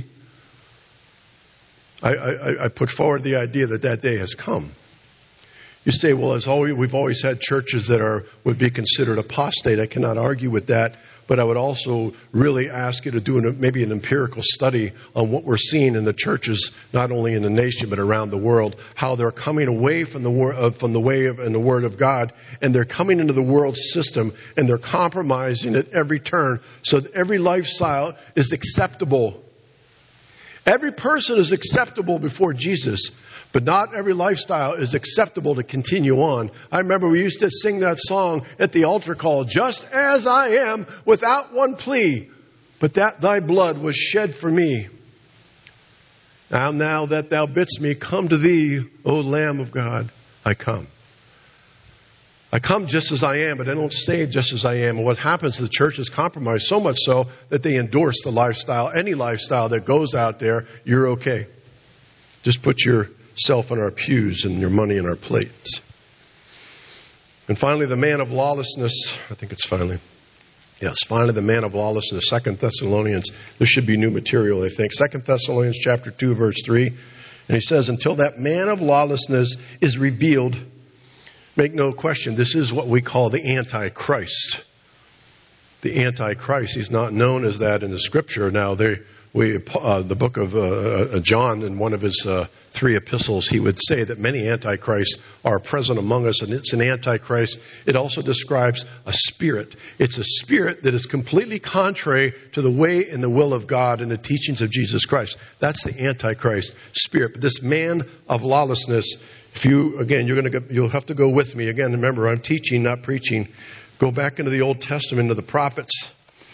I, I, I put forward the idea that that day has come. You say, well, as always, we've always had churches that are would be considered apostate. I cannot argue with that. But I would also really ask you to do an, maybe an empirical study on what we're seeing in the churches, not only in the nation but around the world, how they're coming away from the wor- uh, from the way of and the Word of God, and they're coming into the world system, and they're compromising at every turn, so that every lifestyle is acceptable. Every person is acceptable before Jesus, but not every lifestyle is acceptable to continue on. I remember we used to sing that song at the altar call, just as I am, without one plea, but that thy blood was shed for me. Now, now that thou bidst me, come to thee, O Lamb of God, I come. I come just as I am, but I don't stay just as I am. And what happens, the church is compromised so much so that they endorse the lifestyle. Any lifestyle that goes out there, you're okay. Just put yourself in our pews and your money in our plates. And finally, the man of lawlessness. I think it's finally. Yes, finally, the man of lawlessness. Second Thessalonians. There should be new material, I think. Second Thessalonians chapter two, verse three. And he says, until that man of lawlessness is revealed, make no question, this is what we call the Antichrist. The Antichrist. He's not known as that in the Scripture. Now, they, we, uh, the book of uh, John, in one of his uh, three epistles, he would say that many Antichrists are present among us, and it's an Antichrist. It also describes a spirit. It's a spirit that is completely contrary to the way and the will of God and the teachings of Jesus Christ. That's the Antichrist spirit. But this man of lawlessness, if you, again, you're going to go, you'll have to go with me. Again, remember, I'm teaching, not preaching. Go back into the Old Testament to the prophets.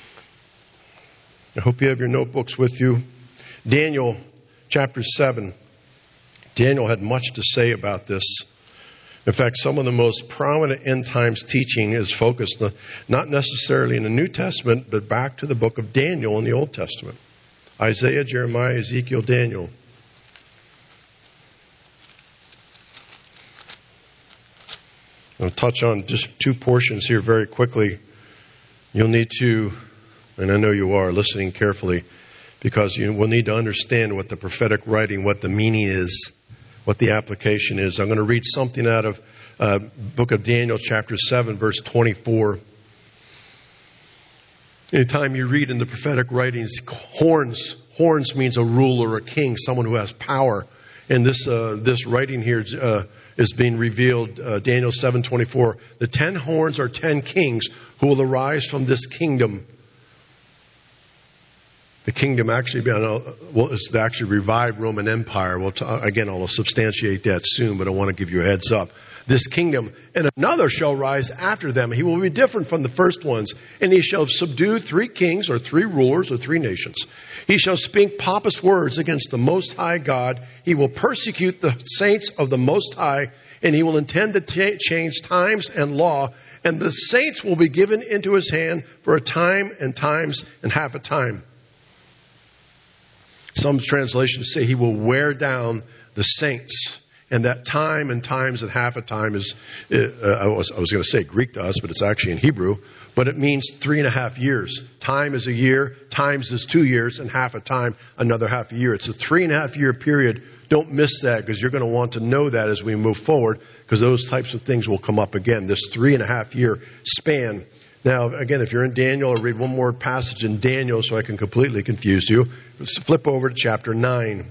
I hope you have your notebooks with you. Daniel chapter seven. Daniel had much to say about this. In fact, some of the most prominent end times teaching is focused not necessarily in the New Testament, but back to the book of Daniel in the Old Testament. Isaiah, Jeremiah, Ezekiel, Daniel. I'll touch on just two portions here very quickly. You'll need to, and I know you are, listening carefully, because you will need to understand what the prophetic writing, what the meaning is, what the application is. I'm going to read something out of uh, book of Daniel, chapter seven, verse twenty-four. Anytime you read in the prophetic writings, horns, horns means a ruler, a king, someone who has power. And this uh, this writing here uh, is being revealed, uh, Daniel seven twenty-four. The ten horns are ten kings who will arise from this kingdom. The kingdom actually, well, it's the actually revived Roman Empire. Well, t- again, I'll substantiate that soon, but I want to give you a heads up. This kingdom, and another shall rise after them. He will be different from the first ones, and he shall subdue three kings or three rulers or three nations. He shall speak pompous words against the Most High God. He will persecute the saints of the Most High, and he will intend to t- change times and law, and the saints will be given into his hand for a time and times and half a time. Some translations say he will wear down the saints. And that time and times and half a time is, uh, I was, I was going to say Greek to us, but it's actually in Hebrew. But it means three and a half years. Time is a year, times is two years, and half a time, another half a year. It's a three and a half year period. Don't miss that, because you're going to want to know that as we move forward, because those types of things will come up again, this three and a half year span. Now, again, if you're in Daniel, I'll read one more passage in Daniel so I can completely confuse you. Let's flip over to chapter nine.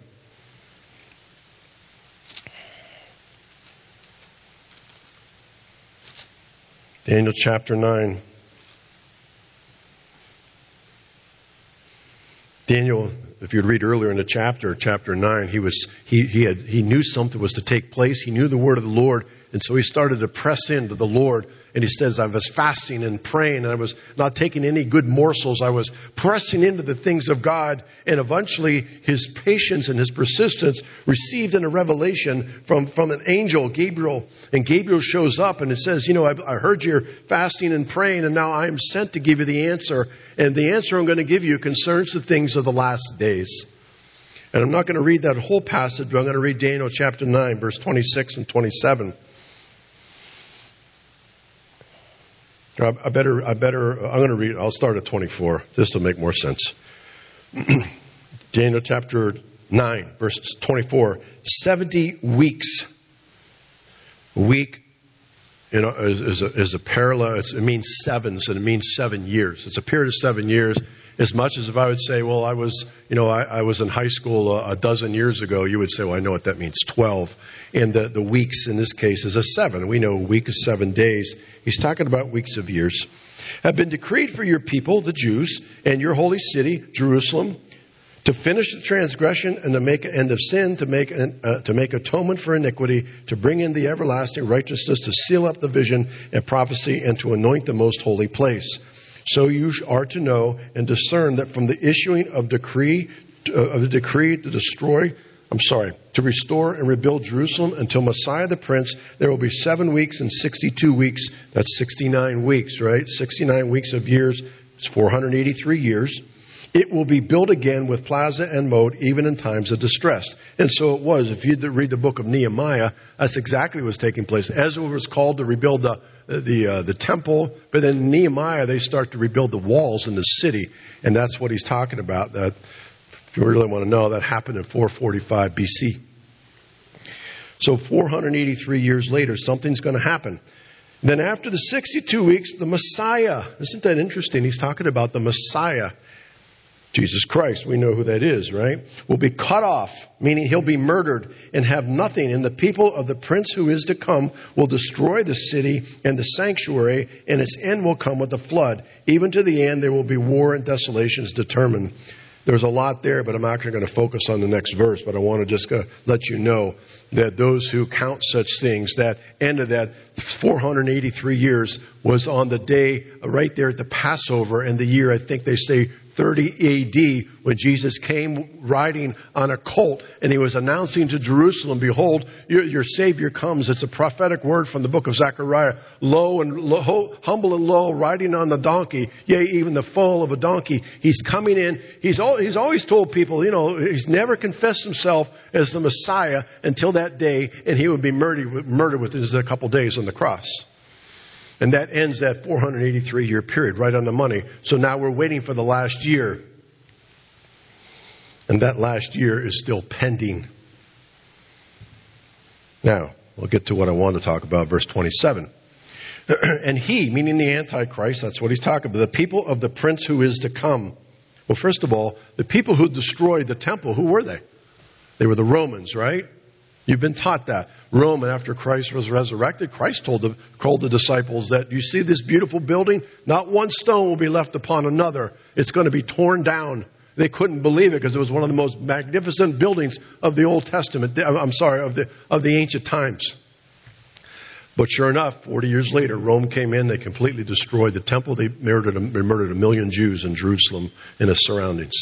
Daniel chapter nine. Daniel if you'd read earlier in the chapter, chapter nine, he was he he had he knew something was to take place. He knew the word of the Lord, and so he started to press into the Lord. And he says, I was fasting and praying, and I was not taking any good morsels. I was pressing into the things of God. And eventually, his patience and his persistence received in a revelation from, from an angel, Gabriel. And Gabriel shows up, and it says, you know, I, I heard you're fasting and praying, and now I am sent to give you the answer. And the answer I'm going to give you concerns the things of the last days. And I'm not going to read that whole passage, but I'm going to read Daniel chapter nine, verse twenty-six and twenty-seven. I better, I better, I'm going to read, I'll start at twenty-four, just to make more sense. Daniel chapter nine, verse twenty-four. seventy weeks. A week, you know, is, is, a, is a parallel, it's, it means sevens, and it means seven years. It's a period of seven years. As much as if I would say, well, I was, you know, I, I was in high school a, a dozen years ago, you would say, well, I know what that means, twelve. And the, the weeks in this case is a seven. We know a week is seven days. He's talking about weeks of years. Have been decreed for your people, the Jews, and your holy city, Jerusalem, to finish the transgression and to make an end of sin, to make an, uh, to make atonement for iniquity, to bring in the everlasting righteousness, to seal up the vision and prophecy, and to anoint the most holy place. So you are to know and discern that from the issuing of decree uh, of the decree to destroy, I'm sorry, to restore and rebuild Jerusalem until Messiah the Prince, there will be seven weeks and sixty-two weeks. That's sixty-nine weeks, right? sixty-nine weeks of years. It's four hundred eighty-three years. It will be built again with plaza and moat, even in times of distress. And so it was. If you read the book of Nehemiah, that's exactly what was taking place. Ezra was called to rebuild the the uh, the temple, but then Nehemiah, they start to rebuild the walls in the city. And that's what he's talking about. That, if you really want to know, that happened in four forty-five B C. So four hundred eighty-three years later, something's going to happen. Then after the sixty-two weeks, the Messiah. Isn't that interesting? He's talking about the Messiah. Jesus Christ, we know who that is, right? Will be cut off, meaning he'll be murdered and have nothing. And the people of the prince who is to come will destroy the city and the sanctuary, and its end will come with a flood. Even to the end, there will be war and desolations determined. There's a lot there, but I'm actually going to focus on the next verse. But I want to just uh, let you know that those who count such things, that end of that four hundred eighty-three years was on the day right there at the Passover, and the year, I think they say, thirty A D, when Jesus came riding on a colt, and he was announcing to Jerusalem, behold, your, your Savior comes. It's a prophetic word from the book of Zechariah. Low and low, humble and low, riding on the donkey, yea, even the foal of a donkey. He's coming in. He's, al- he's always told people, you know, he's never confessed himself as the Messiah until that day, and he would be murdered, murdered within a couple days on the cross. And that ends that four hundred eighty-three year period, right on the money. So now we're waiting for the last year. And that last year is still pending. Now, we'll get to what I want to talk about, verse twenty-seven. And he, meaning the Antichrist, that's what he's talking about, the people of the prince who is to come. Well, first of all, the people who destroyed the temple, who were they? They were the Romans, right? You've been taught that. Rome, after Christ was resurrected, Christ told the, told the disciples that, you see this beautiful building? Not one stone will be left upon another. It's going to be torn down. They couldn't believe it because it was one of the most magnificent buildings of the Old Testament. I'm sorry, of the, of the ancient times. But sure enough, forty years later, Rome came in. They completely destroyed the temple. They murdered a, they murdered a million Jews in Jerusalem and its surroundings.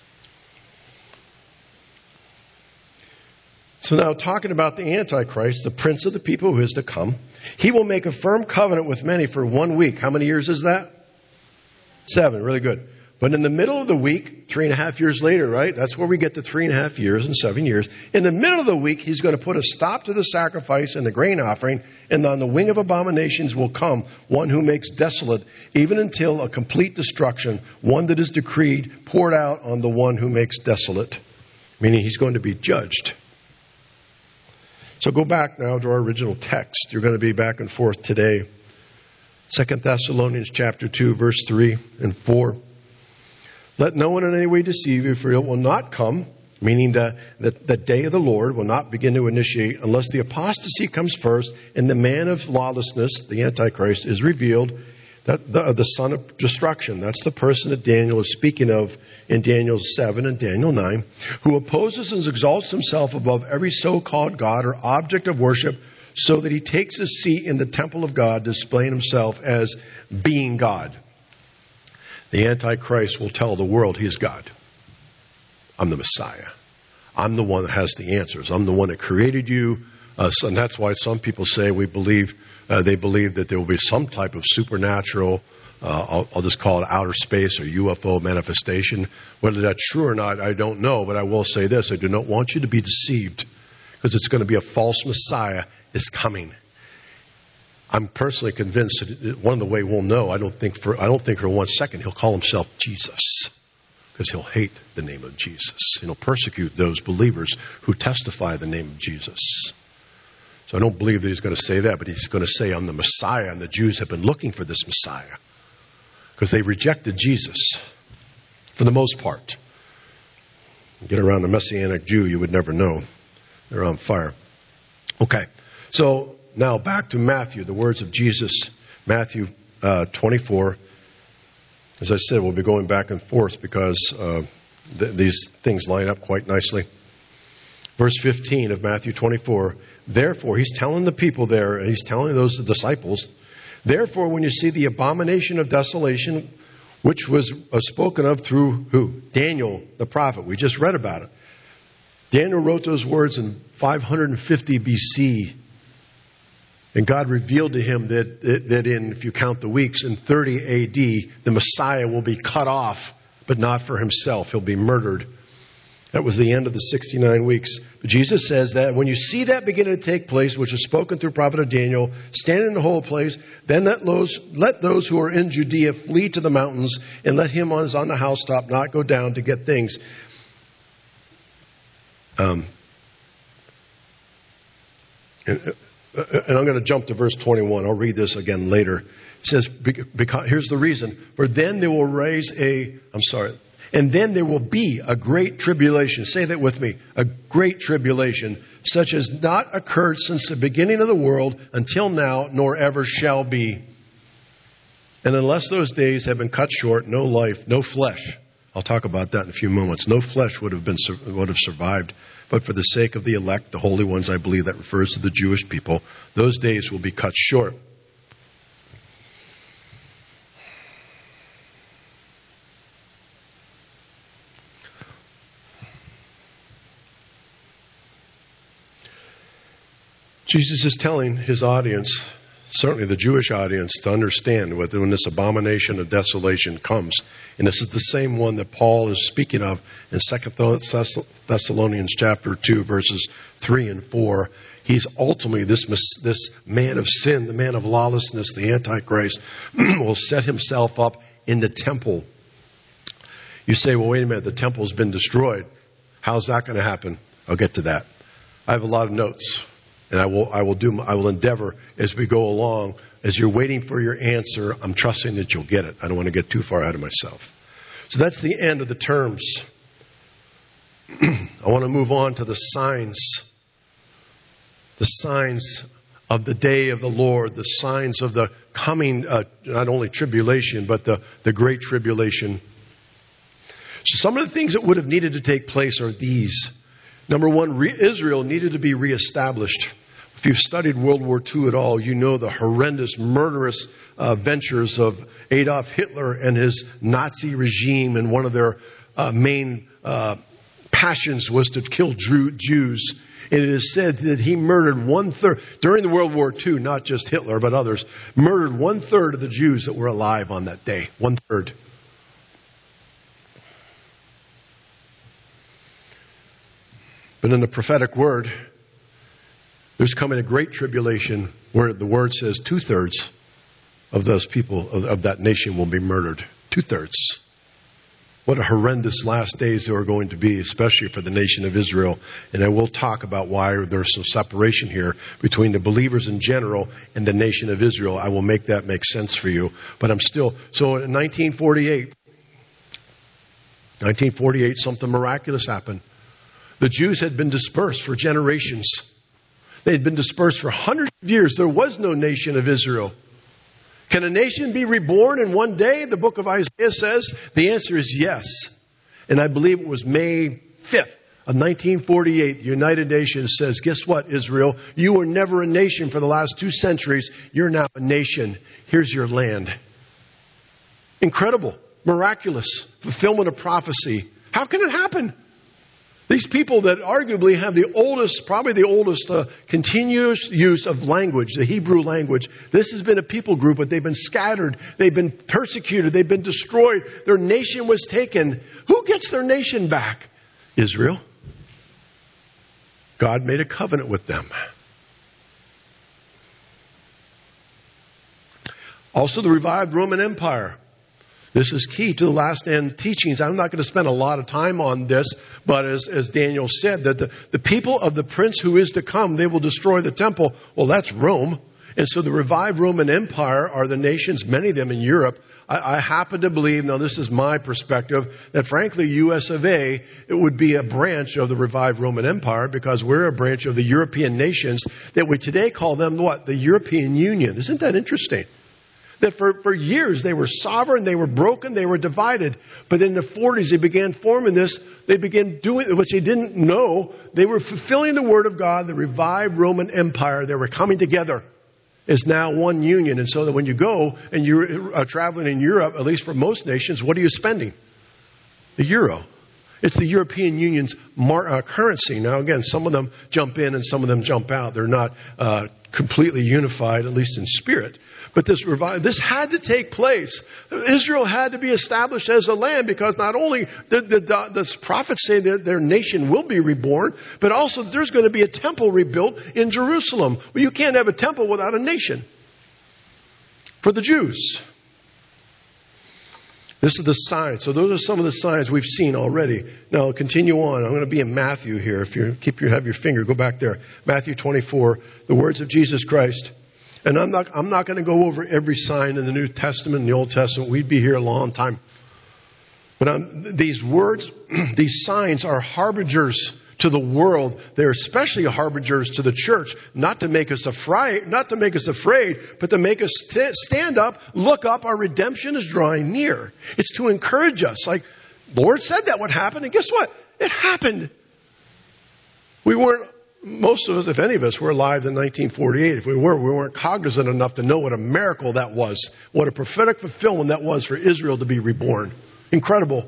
So now talking about the Antichrist, the prince of the people who is to come, he will make a firm covenant with many for one week. How many years is that? Seven. Really good. But in the middle of the week, three and a half years later, right? That's where we get the three and a half years and seven years. In the middle of the week, he's going to put a stop to the sacrifice and the grain offering. And on the wing of abominations will come one who makes desolate, even until a complete destruction, one that is decreed, poured out on the one who makes desolate. Meaning he's going to be judged. So go back now to our original text. You're going to be back and forth today. Second Thessalonians chapter two, verse three and four. Let no one in any way deceive you, for it will not come, meaning that the, the day of the Lord will not begin to initiate unless the apostasy comes first and the man of lawlessness, the Antichrist, is revealed, That, the, the son of destruction. That's the person that Daniel is speaking of in Daniel seven and Daniel nine, who opposes and exalts himself above every so-called God or object of worship, so that he takes his seat in the temple of God, displaying himself as being God. The Antichrist will tell the world he is God. I'm the Messiah. I'm the one that has the answers. I'm the one that created you. Uh, so, and that's why some people say we believe, uh, they believe that there will be some type of supernatural, uh, I'll, I'll just call it outer space or U F O manifestation. Whether that's true or not, I don't know. But I will say this. I do not want you to be deceived, because it's going to be a false Messiah is coming. I'm personally convinced that one of the way we'll know, I don't think for I don't think for one second he'll call himself Jesus, because he'll hate the name of Jesus. And he'll persecute those believers who testify the name of Jesus. So I don't believe that he's going to say that, but he's going to say, I'm the Messiah, and the Jews have been looking for this Messiah, because they rejected Jesus for the most part. Get around a Messianic Jew, you would never know. They're on fire. Okay, so now back to Matthew, the words of Jesus, Matthew uh, twenty-four. As I said, we'll be going back and forth because uh, th- these things line up quite nicely. Verse fifteen of Matthew twenty-four, therefore, he's telling the people there, he's telling those disciples, therefore, when you see the abomination of desolation, which was uh, spoken of through who? Daniel, the prophet. We just read about it. Daniel wrote those words in five hundred fifty B C, and God revealed to him that, that in, if you count the weeks, in thirty A D, the Messiah will be cut off, but not for himself. He'll be murdered. That was the end of the sixty-nine weeks. But Jesus says that when you see that beginning to take place, which is spoken through prophet Daniel, standing in the whole place, then let those, let those who are in Judea flee to the mountains, and let him who is on the housetop not go down to get things. Um, and, and I'm going to jump to verse twenty-one. I'll read this again later. It says, because, here's the reason. For then they will raise a, I'm sorry, and then there will be a great tribulation. Say that with me. A great tribulation, such as not occurred since the beginning of the world until now, nor ever shall be. And unless those days have been cut short, no life, no flesh. I'll talk about that in a few moments. No flesh would have been would have survived. But for the sake of the elect, the holy ones, I believe that refers to the Jewish people, those days will be cut short. Jesus is telling his audience, certainly the Jewish audience, to understand when this abomination of desolation comes. And this is the same one that Paul is speaking of in Second Thessalonians chapter two, verses three and four. He's ultimately, this, this man of sin, the man of lawlessness, the Antichrist, will set himself up in the temple. You say, well, wait a minute, the temple's been destroyed. How's that going to happen? I'll get to that. I have a lot of notes. And I will, I will do, I will endeavor as we go along. As you're waiting for your answer, I'm trusting that you'll get it. I don't want to get too far ahead of myself. So that's the end of the terms. I want to move on to the signs. The signs of the day of the Lord. The signs of the coming, uh, not only tribulation, but the, the great tribulation. So some of the things that would have needed to take place are these. Number one, re- Israel needed to be reestablished. If you've studied World War Two at all, you know the horrendous, murderous uh, ventures of Adolf Hitler and his Nazi regime. And one of their uh, main uh, passions was to kill Drew- Jews. And it is said that he murdered one third, during the World War Two, not just Hitler, but others, murdered one third of the Jews that were alive on that day. One third. But in the prophetic word, there's coming a great tribulation where the word says two-thirds of those people, of, of that nation will be murdered. Two-thirds. What a horrendous last days there are going to be, especially for the nation of Israel. And I will talk about why there's some separation here between the believers in general and the nation of Israel. I will make that make sense for you. But I'm still, so in nineteen forty-eight, nineteen forty-eight, something miraculous happened. The Jews had been dispersed for generations. They had been dispersed for hundreds of years. There was no nation of Israel. Can a nation be reborn in one day? The book of Isaiah says the answer is yes. And I believe it was May fifth of nineteen forty-eight. The United Nations says, guess what, Israel? You were never a nation for the last two centuries. You're now a nation. Here's your land. Incredible. Miraculous. Fulfillment of prophecy. How can it happen? These people that arguably have the oldest, probably the oldest uh, continuous use of language, the Hebrew language. This has been a people group, but they've been scattered. They've been persecuted. They've been destroyed. Their nation was taken. Who gets their nation back? Israel. God made a covenant with them. Also the revived Roman Empire. This is key to the last end teachings. I'm not going to spend a lot of time on this, but as, as Daniel said, that the, the people of the prince who is to come, they will destroy the temple. Well, that's Rome. And so the revived Roman Empire are the nations, many of them in Europe. I, I happen to believe, now this is my perspective, that frankly U S of A, it would be a branch of the revived Roman Empire because we're a branch of the European nations that we today call them what? The European Union. Isn't that interesting? That for, for years they were sovereign, they were broken, they were divided. But in the forties they began forming this, they began doing, which they didn't know, they were fulfilling the word of God, the revived Roman Empire. They were coming together as now one union. And so that when you go and you're uh, traveling in Europe, at least for most nations, what are you spending? The euro. It's the European Union's mar- uh, currency. Now again, some of them jump in and some of them jump out. They're not uh, completely unified, at least in spirit. But this revival, this had to take place. Israel had to be established as a land because not only did the, the, the prophets say that their nation will be reborn, but also there's going to be a temple rebuilt in Jerusalem. Well, you can't have a temple without a nation. For the Jews. This is the sign. So those are some of the signs we've seen already. Now I'll continue on. I'm going to be in Matthew here. If you keep your have your finger, go back there. Matthew twenty-four, the words of Jesus Christ. And I'm not, I'm not going to go over every sign in the New Testament and the Old Testament. We'd be here a long time. But um, these words, these signs are harbingers to the world. They're especially harbingers to the church, not to make us afraid, not to make us afraid, but to make us st- stand up, look up. Our redemption is drawing near. It's to encourage us. Like, the Lord said that would happen, and guess what? It happened. We weren't. Most of us, if any of us, were alive in nineteen forty-eight. If we were, we weren't cognizant enough to know what a miracle that was. What a prophetic fulfillment that was for Israel to be reborn. Incredible.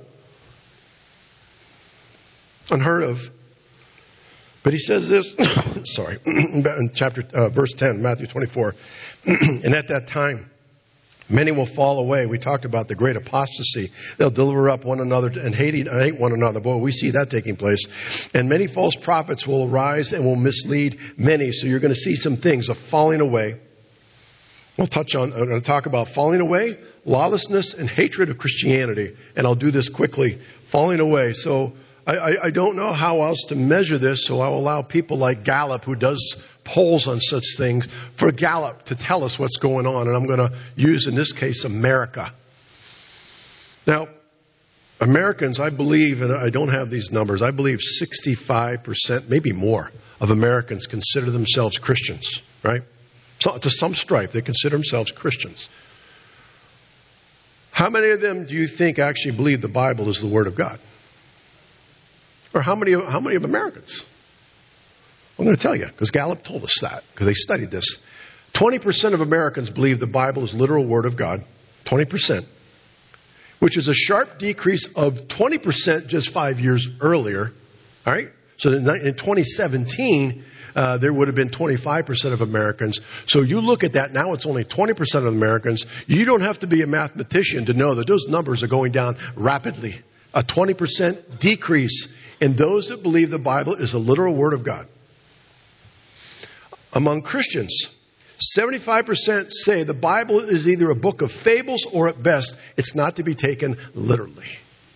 Unheard of. But he says this, sorry, in chapter, uh, verse ten, Matthew twenty-four. And at that time, many will fall away. We talked about the great apostasy. They'll deliver up one another and hate, hate one another. Boy, we see that taking place. And many false prophets will arise and will mislead many. So you're going to see some things of falling away. We'll touch on, I'm going to talk about falling away, lawlessness, and hatred of Christianity. And I'll do this quickly. Falling away. So I, I, I don't know how else to measure this, so I'll allow people like Gallup, who does polls on such things, for Gallup to tell us what's going on. And I'm going to use, in this case, America. Now, Americans, I believe, and I don't have these numbers, I believe sixty-five percent, maybe more, of Americans consider themselves Christians, right? So, to some stripe, they consider themselves Christians. How many of them do you think actually believe the Bible is the Word of God? Or how many, how many of Americans? I'm going to tell you, because Gallup told us that, because they studied this. twenty percent of Americans believe the Bible is literal Word of God. twenty percent. Which is a sharp decrease of twenty percent just five years earlier. All right? So in twenty seventeen, uh, there would have been twenty-five percent of Americans. So you look at that, now it's only twenty percent of Americans. You don't have to be a mathematician to know that those numbers are going down rapidly. A twenty percent decrease in those that believe the Bible is the literal Word of God. Among Christians, seventy-five percent say the Bible is either a book of fables or at best, it's not to be taken literally.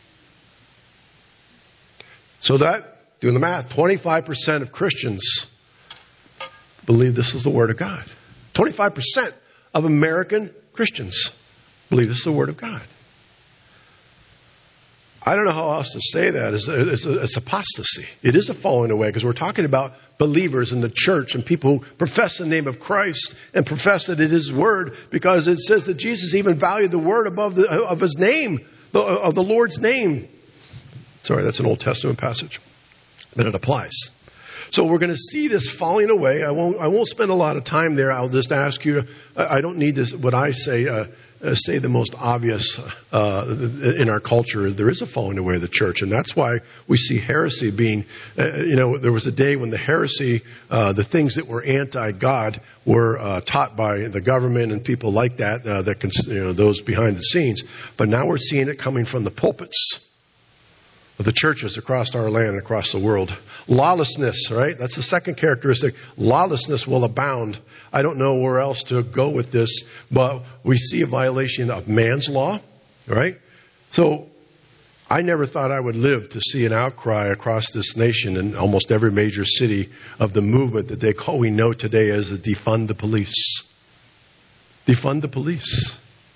So that, doing the math, twenty-five percent of Christians believe this is the Word of God. twenty-five percent of American Christians believe this is the Word of God. I don't know how else to say that. It's, it's, it's apostasy. It is a falling away because we're talking about believers in the church and people who profess the name of Christ and profess that it is His word, because it says that Jesus even valued the word above the, of His name, of the Lord's name. Sorry, that's an Old Testament passage, but it applies. So we're going to see this falling away. I won't. I won't spend a lot of time there. I'll just ask you. I don't need this. What I say. Uh, Uh, say the most obvious uh, in our culture is there is a falling away of the church, and that's why we see heresy being. Uh, you know, there was a day when the heresy, uh, the things that were anti-God, were uh, taught by the government and people like that, uh, that cons- you know, those behind the scenes. But now we're seeing it coming from the pulpits of the churches across our land and across the world. Lawlessness, right? That's the second characteristic. Lawlessness will abound. I don't know where else to go with this, but we see a violation of man's law, right? So I never thought I would live to see an outcry across this nation in almost every major city of the movement that they call, we know today as a defund the police. Defund the police.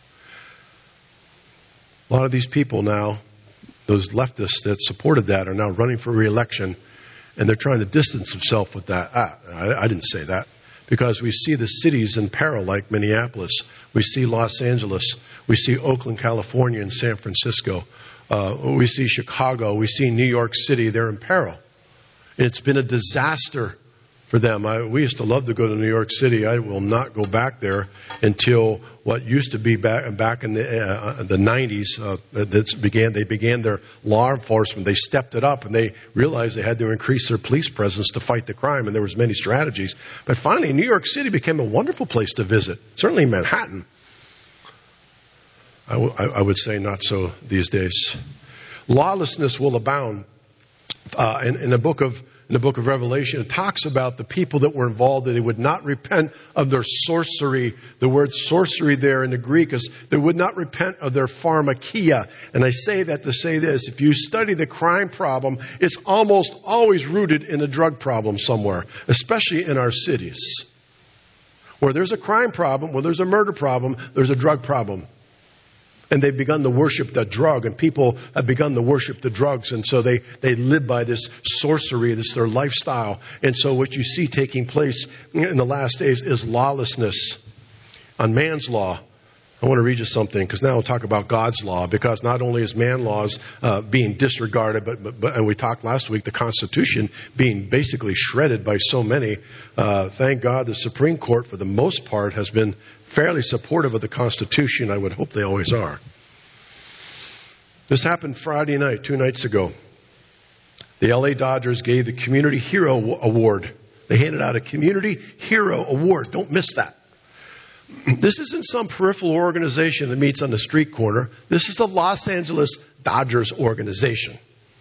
A lot of these people now, those leftists that supported that, are now running for re-election, and they're trying to distance themselves with that. Ah, I, I didn't say that. Because we see the cities in peril like Minneapolis. We see Los Angeles. We see Oakland, California, and San Francisco. Uh, we see Chicago. We see New York City. They're in peril. And it's been a disaster for them. I, we used to love to go to New York City. I will not go back there until what used to be back back in the uh, the nineties. Uh, that began. They began their law enforcement. They stepped it up, and they realized they had to increase their police presence to fight the crime. And there was many strategies. But finally, New York City became a wonderful place to visit. Certainly Manhattan. I, w- I would say not so these days. Lawlessness will abound. Uh, in, in the book of In the book of Revelation, it talks about the people that were involved, that they would not repent of their sorcery. The word sorcery there in the Greek is they would not repent of their pharmakia. And I say that to say this. If you study the crime problem, it's almost always rooted in a drug problem somewhere, especially in our cities. Where there's a crime problem, where there's a murder problem, there's a drug problem. And they've begun to worship the drug, and people have begun to worship the drugs. And so they, they live by this sorcery, this their lifestyle. And so what you see taking place in the last days is lawlessness on man's law. I want to read you something, because now we'll talk about God's law, because not only is man laws uh, being disregarded, but, but, but and we talked last week, the Constitution being basically shredded by so many. Uh, thank God the Supreme Court, for the most part, has been fairly supportive of the Constitution. I would hope they always are. This happened Friday night, two nights ago. The L A Dodgers gave the Community Hero Award. They handed out a Community Hero Award. Don't miss that. This isn't some peripheral organization that meets on the street corner. This is the Los Angeles Dodgers organization.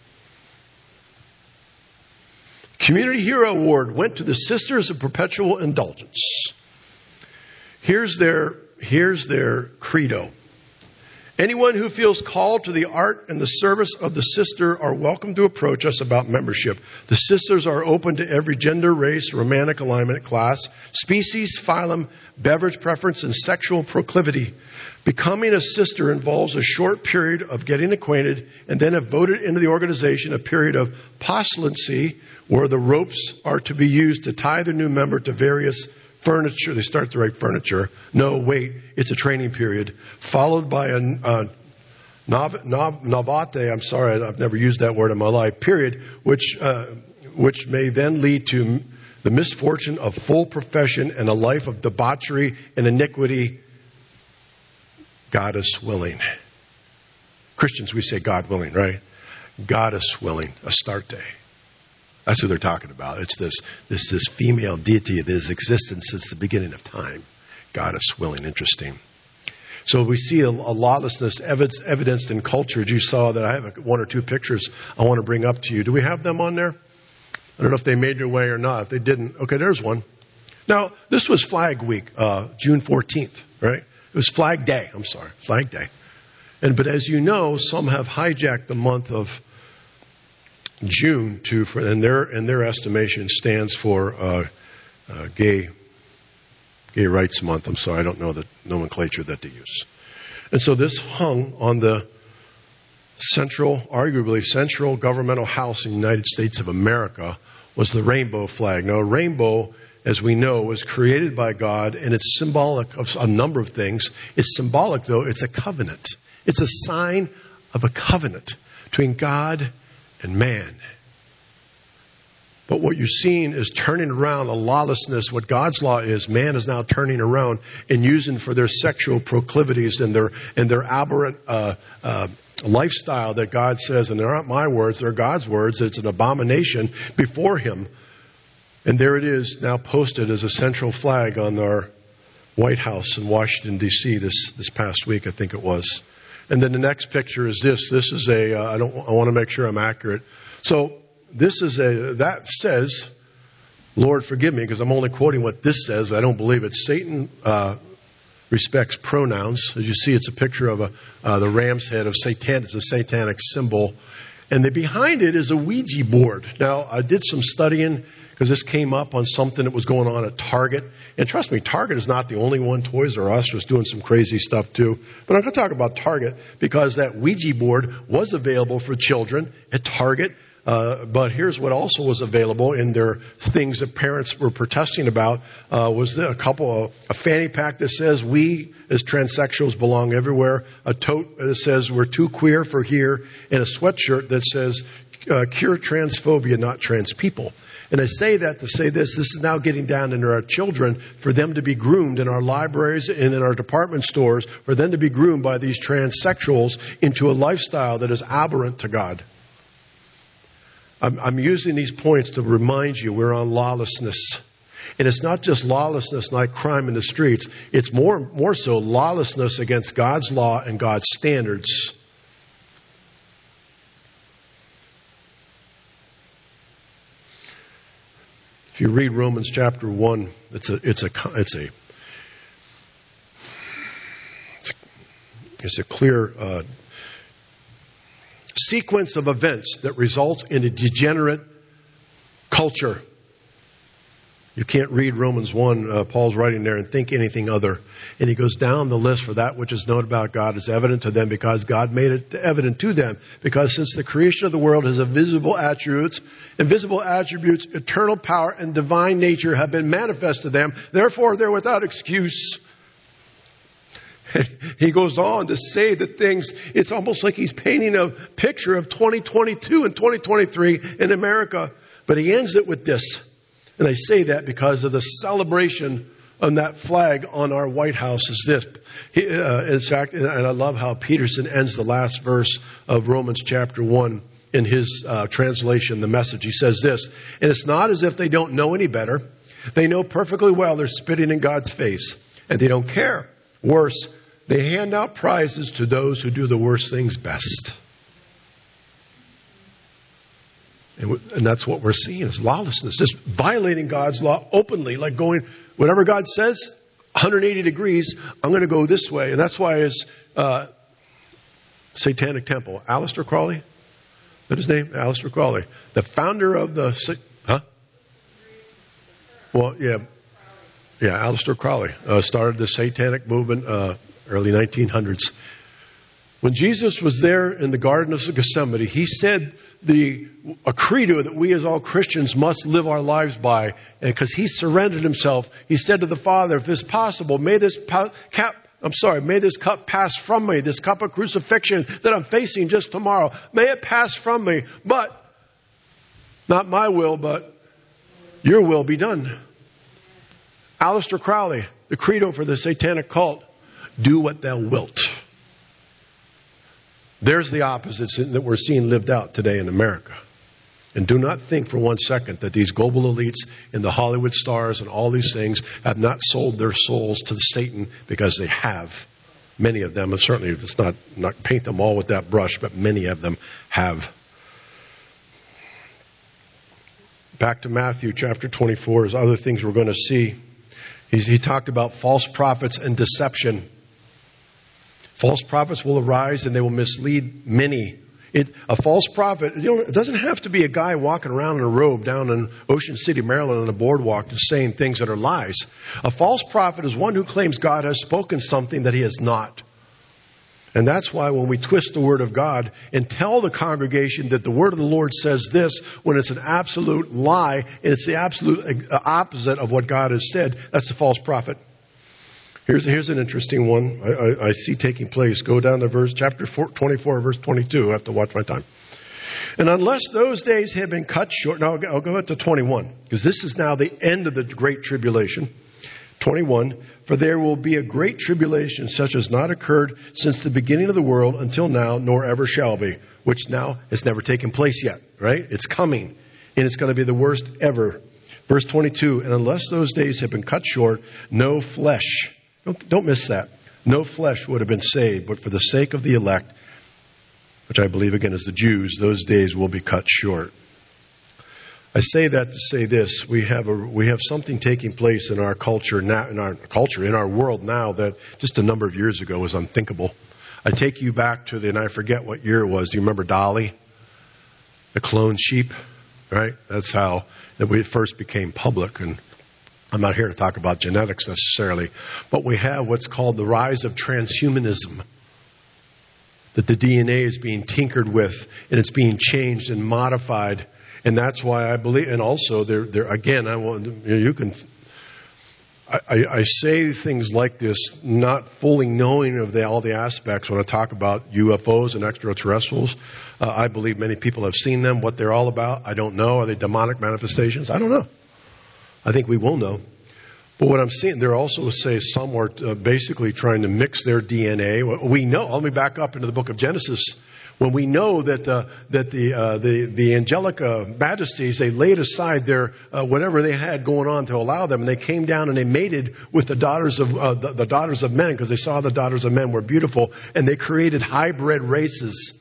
Community Hero Award went to the Sisters of Perpetual Indulgence. Here's their, here's their credo. Anyone who feels called to the art and the service of the sister are welcome to approach us about membership. The sisters are open to every gender, race, romantic alignment, class, species, phylum, beverage preference, and sexual proclivity. Becoming a sister involves a short period of getting acquainted, and then if voted into the organization, a period of postulancy, where the ropes are to be used to tie the new member to various furniture. They start to write furniture. No, wait, it's a training period. Followed by a uh, nav, nav, navate, I'm sorry, I've never used that word in my life, period, which uh, which may then lead to the misfortune of full profession and a life of debauchery and iniquity, goddess willing. Christians, we say God willing, right? Goddess willing, Astarte. That's who they're talking about. It's this this this female deity that has existed since the beginning of time. Goddess willing. Interesting. So we see a, a lawlessness evidence, evidenced in culture. You saw that I have a, one or two pictures I want to bring up to you. Do we have them on there? I don't know if they made their way or not. If they didn't, okay, there's one. Now, this was Flag Week, uh, June fourteenth, right? It was Flag Day. I'm sorry, Flag Day. And but as you know, some have hijacked the month of June to, for, and their in their estimation stands for uh, uh, Gay Gay Rights Month. I'm sorry, I don't know the nomenclature that they use. And so this hung on the central, arguably central governmental house in the United States of America was the rainbow flag. Now, a rainbow, as we know, was created by God, and it's symbolic of a number of things. It's symbolic, though. It's a covenant. It's a sign of a covenant between God and man. But what you're seeing is turning around a lawlessness. What God's law is, man is now turning around and using for their sexual proclivities and their and their aberrant uh, uh, lifestyle that God says, and they're not my words, they're God's words. It's an abomination before Him. And there it is, now posted as a central flag on our White House in Washington, D C this this past week, I think it was. And then the next picture is this. This is a. Uh, I don't. I want to make sure I'm accurate. So. This is a, that says, Lord, forgive me, because I'm only quoting what this says. I don't believe it. Satan uh, respects pronouns. As you see, it's a picture of a, uh, the ram's head of Satan. It's a satanic symbol. And the, behind it is a Ouija board. Now, I did some studying because this came up on something that was going on at Target. And trust me, Target is not the only one. Toys R Us was doing some crazy stuff too. But I'm going to talk about Target because that Ouija board was available for children at Target. Uh, but here's what also was available in their things that parents were protesting about uh, was a couple of a fanny pack that says we as transsexuals belong everywhere, a tote that says we're too queer for here, and a sweatshirt that says uh, cure transphobia, not trans people. And I say that to say this, this is now getting down into our children for them to be groomed in our libraries and in our department stores, for them to be groomed by these transsexuals into a lifestyle that is aberrant to God. I'm, I'm using these points to remind you we're on lawlessness. And it's not just lawlessness like crime in the streets. It's more, more so lawlessness against God's law and God's standards. If you read Romans chapter one, it's a, it's a, it's a, it's a, it's a clear uh, sequence of events that results in a degenerate culture. You can't read Romans one, uh, Paul's writing there, and think anything other. And he goes down the list for that which is known about God is evident to them because God made it evident to them. Because since the creation of the world, His invisible attributes, invisible attributes, eternal power, and divine nature have been manifest to them. Therefore, they're without excuse. And he goes on to say that things, it's almost like he's painting a picture of twenty twenty-two and twenty twenty-three in America. But he ends it with this. And I say that because of the celebration on that flag on our White House is this. He, uh, in fact, and I love how Peterson ends the last verse of Romans chapter one in his uh, translation, the Message. He says this, and it's not as if they don't know any better. They know perfectly well they're spitting in God's face, and they don't care. Worse, they hand out prizes to those who do the worst things best. And, w- and that's what we're seeing is lawlessness. Just violating God's law openly, like going, whatever God says, one hundred eighty degrees, I'm going to go this way. And that's why his uh, Satanic Temple, Aleister Crowley, is that his name? Aleister Crowley. The founder of the... Huh? Well, yeah. Yeah, Aleister Crowley uh, started the Satanic movement uh early nineteen hundreds. When Jesus was there in the Garden of Gethsemane, he said the a credo that we as all Christians must live our lives by, because he surrendered himself. He said to the Father, if it's possible, may this pa- cap, I'm sorry, may this cup pass from me, this cup of crucifixion that I'm facing just tomorrow, may it pass from me, but not my will, but your will be done. Aleister Crowley, the credo for the satanic cult, do what thou wilt. There's the opposites that we're seeing lived out today in America. And do not think for one second that these global elites and the Hollywood stars and all these things have not sold their souls to Satan, because they have. Many of them, and certainly let's not, not paint them all with that brush, but many of them have. Back to Matthew chapter twenty-four, there's other things we're going to see. He, he talked about false prophets and deception. False prophets will arise and they will mislead many. It, a false prophet, you know, it doesn't have to be a guy walking around in a robe down in Ocean City, Maryland on a boardwalk just saying things that are lies. A false prophet is one who claims God has spoken something that he has not. And that's why when we twist the Word of God and tell the congregation that the Word of the Lord says this, when it's an absolute lie and it's the absolute opposite of what God has said, that's a false prophet. Here's, here's an interesting one I, I, I see taking place. Go down to verse chapter four, twenty-four, verse twenty-two. I have to watch my time. And unless those days have been cut short, now I'll go up to twenty-one, because this is now the end of the great tribulation. twenty-one, for there will be a great tribulation such as not occurred since the beginning of the world until now, nor ever shall be, which now has never taken place yet, right? It's coming, and it's going to be the worst ever. Verse twenty-two, and unless those days have been cut short, no flesh, don't, don't miss that, no flesh would have been saved, but for the sake of the elect, which I believe again is the Jews, those days will be cut short. I say that to say this: we have a we have something taking place in our culture now, in our culture, in our world now that just a number of years ago was unthinkable. I take you back to the, and I forget what year it was. Do you remember Dolly, the cloned sheep? Right? That's how that we first became public. And I'm not here to talk about genetics necessarily, but we have what's called the rise of transhumanism. That the D N A is being tinkered with and it's being changed and modified. And that's why I believe, and also there, there again, I want you can. I, I, I say things like this, not fully knowing of the, all the aspects. When I talk about U F Os and extraterrestrials, uh, I believe many people have seen them. What they're all about, I don't know. Are they demonic manifestations? I don't know. I think we will know. But what I'm seeing, they're also say some are uh, basically trying to mix their D N A. We know. Let me back up into the book of Genesis. When we know that the that the uh, the the angelic uh, majesties, they laid aside their uh, whatever they had going on to allow them, and they came down and they mated with the daughters of uh, the, the daughters of men, because they saw the daughters of men were beautiful, and they created hybrid races.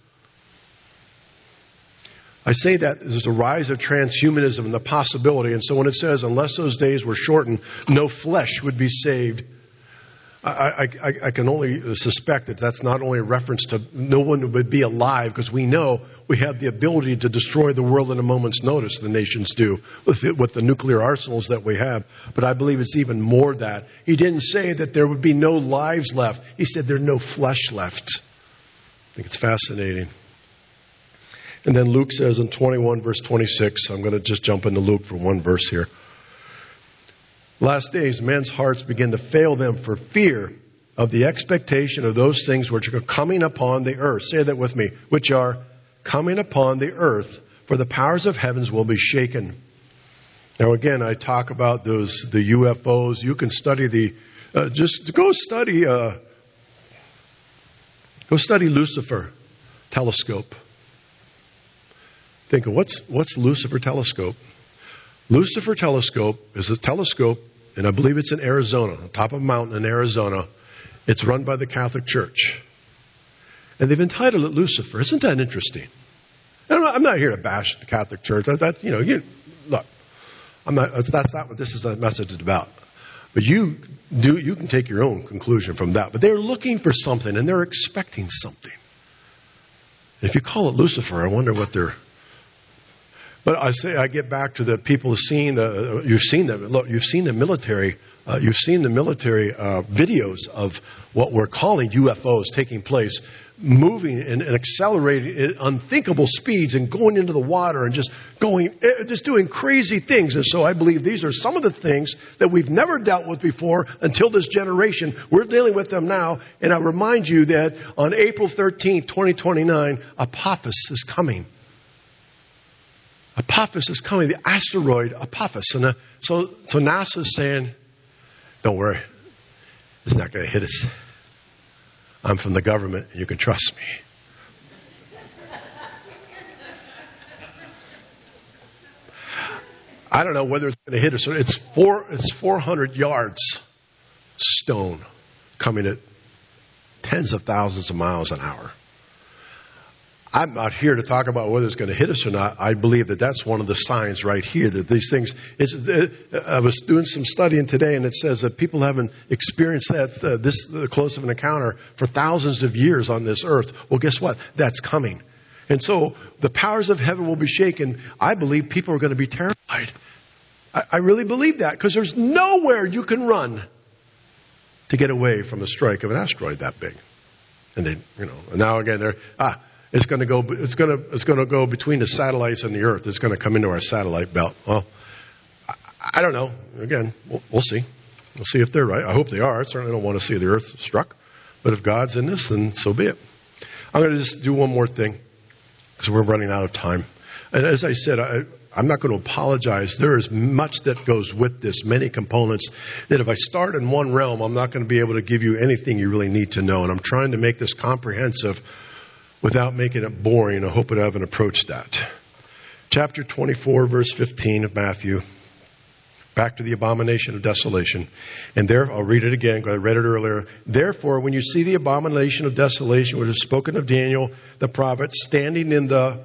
I say that there's a rise of transhumanism and the possibility, and so when it says unless those days were shortened, no flesh would be saved. I, I, I can only suspect that that's not only a reference to no one would be alive, because we know we have the ability to destroy the world in a moment's notice, the nations do, with the, with the nuclear arsenals that we have. But I believe it's even more that. He didn't say that there would be no lives left. He said there's no flesh left. I think it's fascinating. And then Luke says in twenty-one, verse twenty-six, I'm going to just jump into Luke for one verse here. Last days, men's hearts begin to fail them for fear of the expectation of those things which are coming upon the earth. Say that with me. Which are coming upon the earth, for the powers of heavens will be shaken. Now again, I talk about those, the U F Os. You can study the, uh, just go study, uh, go study Lucifer telescope. Think of what's, what's Lucifer telescope? Lucifer telescope is a telescope, and I believe it's in Arizona, on top of a mountain in Arizona. It's run by the Catholic Church. And they've entitled it Lucifer. Isn't that interesting? And I'm not, I'm not here to bash the Catholic Church. That, that, you know, you, look, I'm not, that's, that's not what this is a message about. But you do, you can take your own conclusion from that. But they're looking for something, and they're expecting something. If you call it Lucifer, I wonder what they're... But I say I get back to the people seeing the you've seen the look you've seen the military uh, you've seen the military uh, videos of what we're calling U F Os taking place, moving and, and accelerating at unthinkable speeds and going into the water and just going just doing crazy things. And so I believe these are some of the things that we've never dealt with before until this generation. We're dealing with them now. And I remind you that on April thirteenth, twenty twenty-nine, Apophis is coming. Apophis is coming, the asteroid Apophis. And uh, so, so NASA's saying, don't worry, it's not going to hit us. I'm from the government, and you can trust me. I don't know whether it's going to hit us. It's four, it's four hundred yards stone coming at tens of thousands of miles an hour. I'm not here to talk about whether it's going to hit us or not. I believe that that's one of the signs right here that these things. It's, I was doing some studying today, and it says that people haven't experienced that uh, this close of an encounter for thousands of years on this earth. Well, guess what? That's coming, and so the powers of heaven will be shaken. I believe people are going to be terrified. I, I really believe that, because there's nowhere you can run to get away from a strike of an asteroid that big. And they, you know, now again, they're, ah, it's going to go, it's going to, it's going to go between the satellites and the earth. It's going to come into our satellite belt. Well, I, I don't know. Again, we'll, we'll see. We'll see if they're right. I hope they are. I certainly don't want to see the earth struck. But if God's in this, then so be it. I'm going to just do one more thing because we're running out of time. And as I said, I, I'm not going to apologize. There is much that goes with this, many components, that if I start in one realm, I'm not going to be able to give you anything you really need to know. And I'm trying to make this comprehensive without making it boring. I hope I haven't approached that. Chapter twenty-four, verse fifteen of Matthew. Back to the abomination of desolation. And there, I'll read it again because I read it earlier. Therefore, when you see the abomination of desolation, which is spoken of Daniel the prophet, standing in the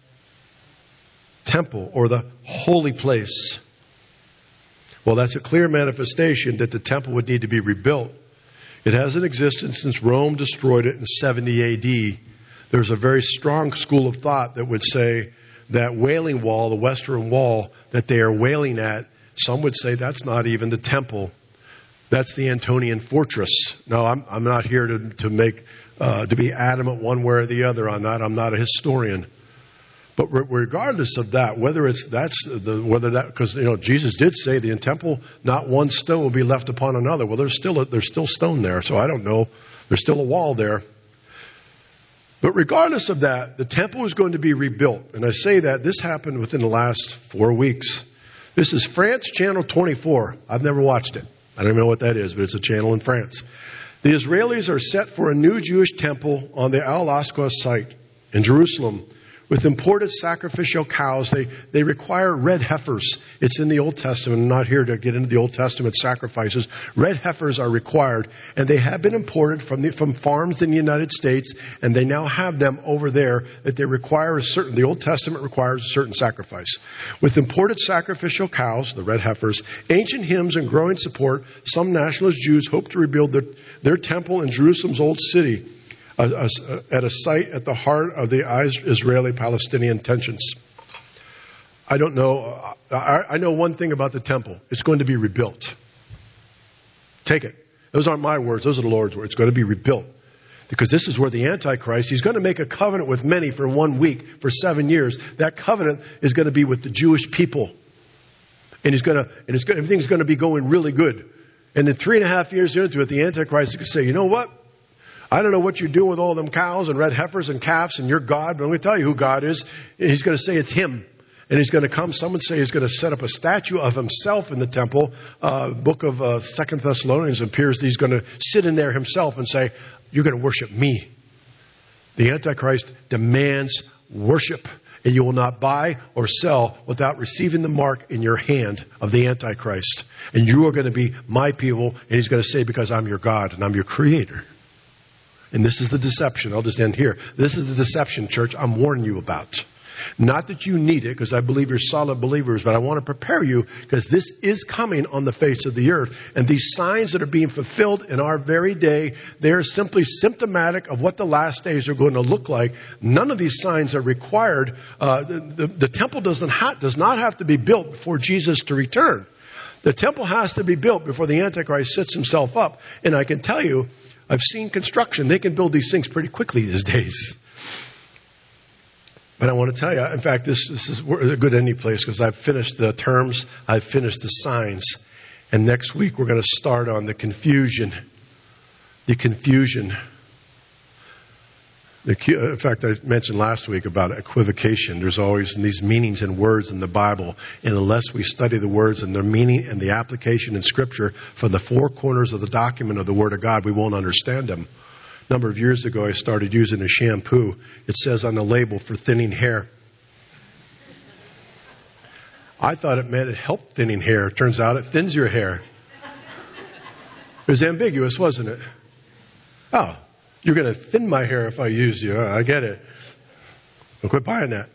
temple or the holy place. Well, that's a clear manifestation that the temple would need to be rebuilt. It hasn't existed since Rome destroyed it in seventy A D. There's a very strong school of thought that would say that Wailing Wall, the Western Wall that they are wailing at, some would say that's not even the temple. That's the Antonian fortress. No, I'm, I'm not here to, to make, uh, to be adamant one way or the other on that. I'm not a historian. But re- regardless of that, whether it's that's the whether that because you know Jesus did say the temple, not one stone will be left upon another. Well, there's still a, there's still stone there, so I don't know. There's still a wall there. But regardless of that, the temple is going to be rebuilt, and I say that this happened within the last four weeks. This is France Channel twenty-four. I've never watched it. I don't even know what that is, but it's a channel in France. The Israelis are set for a new Jewish temple on the Al-Aqsa site in Jerusalem. With imported sacrificial cows, they, they require red heifers. It's in the Old Testament. I'm not here to get into the Old Testament sacrifices. Red heifers are required, and they have been imported from the, from farms in the United States, and they now have them over there that they require a certain, the Old Testament requires a certain sacrifice. With imported sacrificial cows, the red heifers, ancient hymns and growing support, some nationalist Jews hope to rebuild their, their temple in Jerusalem's old city. A, a, at a site at the heart of the Israeli-Palestinian tensions. I don't know. I, I know one thing about the temple. It's going to be rebuilt. Take it. Those aren't my words. Those are the Lord's words. It's going to be rebuilt. Because this is where the Antichrist, he's going to make a covenant with many for one week, for seven years. That covenant is going to be with the Jewish people. And he's going to, and it's going, everything's going to be going really good. And then three and a half years into it, the Antichrist could say, you know what? I don't know what you're doing with all them cows and red heifers and calves and your God, but I'm going to tell you who God is. And he's going to say it's him. And he's going to come, some would say he's going to set up a statue of himself in the temple. Uh, book of uh, Second Thessalonians appears that he's going to sit in there himself and say, you're going to worship me. The Antichrist demands worship. And you will not buy or sell without receiving the mark in your hand of the Antichrist. And you are going to be my people. And he's going to say, because I'm your God and I'm your creator. And this is the deception. I'll just end here. This is the deception, church, I'm warning you about. Not that you need it, because I believe you're solid believers, but I want to prepare you because this is coming on the face of the earth. And these signs that are being fulfilled in our very day, they're simply symptomatic of what the last days are going to look like. None of these signs are required. Uh, the, the, the temple doesn't ha- does not have to be built before Jesus to return. The temple has to be built before the Antichrist sets himself up. And I can tell you, I've seen construction. They can build these things pretty quickly these days. But I want to tell you, in fact, this, this is a good ending place because I've finished the terms. I've finished the signs. And next week we're going to start on the confusion. The confusion. The, in fact, I mentioned last week about equivocation. There's always these meanings and words in the Bible. And unless we study the words and their meaning and the application in Scripture from the four corners of the document of the Word of God, we won't understand them. A number of years ago, I started using a shampoo. It says on the label for thinning hair. I thought it meant it helped thinning hair. Turns out it thins your hair. It was ambiguous, wasn't it? Oh. You're going to thin my hair if I use you. I get it. Don't quit buying that.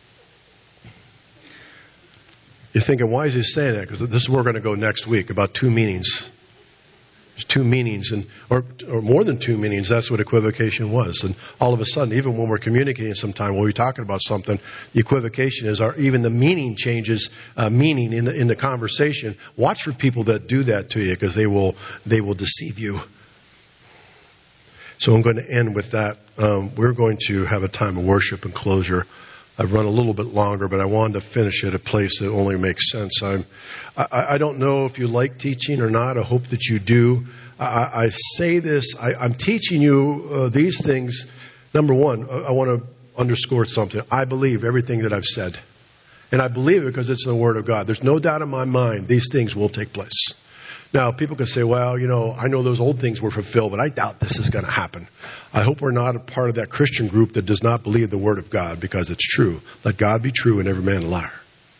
You're thinking, why is he saying that? Because this is where we're going to go next week, about two meanings. There's two meanings, and or or more than two meanings. That's what equivocation was. And all of a sudden, even when we're communicating sometime, when we're talking about something, the equivocation is our, even the meaning changes uh, meaning in the, in the conversation. Watch for people that do that to you because they will they will deceive you. So I'm going to end with that. Um, we're going to have a time of worship and closure. I've run a little bit longer, but I wanted to finish at a place that only makes sense. I'm, I, I don't know if you like teaching or not. I hope that you do. I, I say this. I, I'm teaching you uh, these things. Number one, I, I want to underscore something. I believe everything that I've said. And I believe it because it's the Word of God. There's no doubt in my mind these things will take place. Now, people can say, well, you know, I know those old things were fulfilled, but I doubt this is going to happen. I hope we're not a part of that Christian group that does not believe the Word of God because it's true. Let God be true and every man a liar.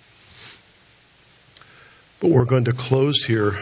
But we're going to close here.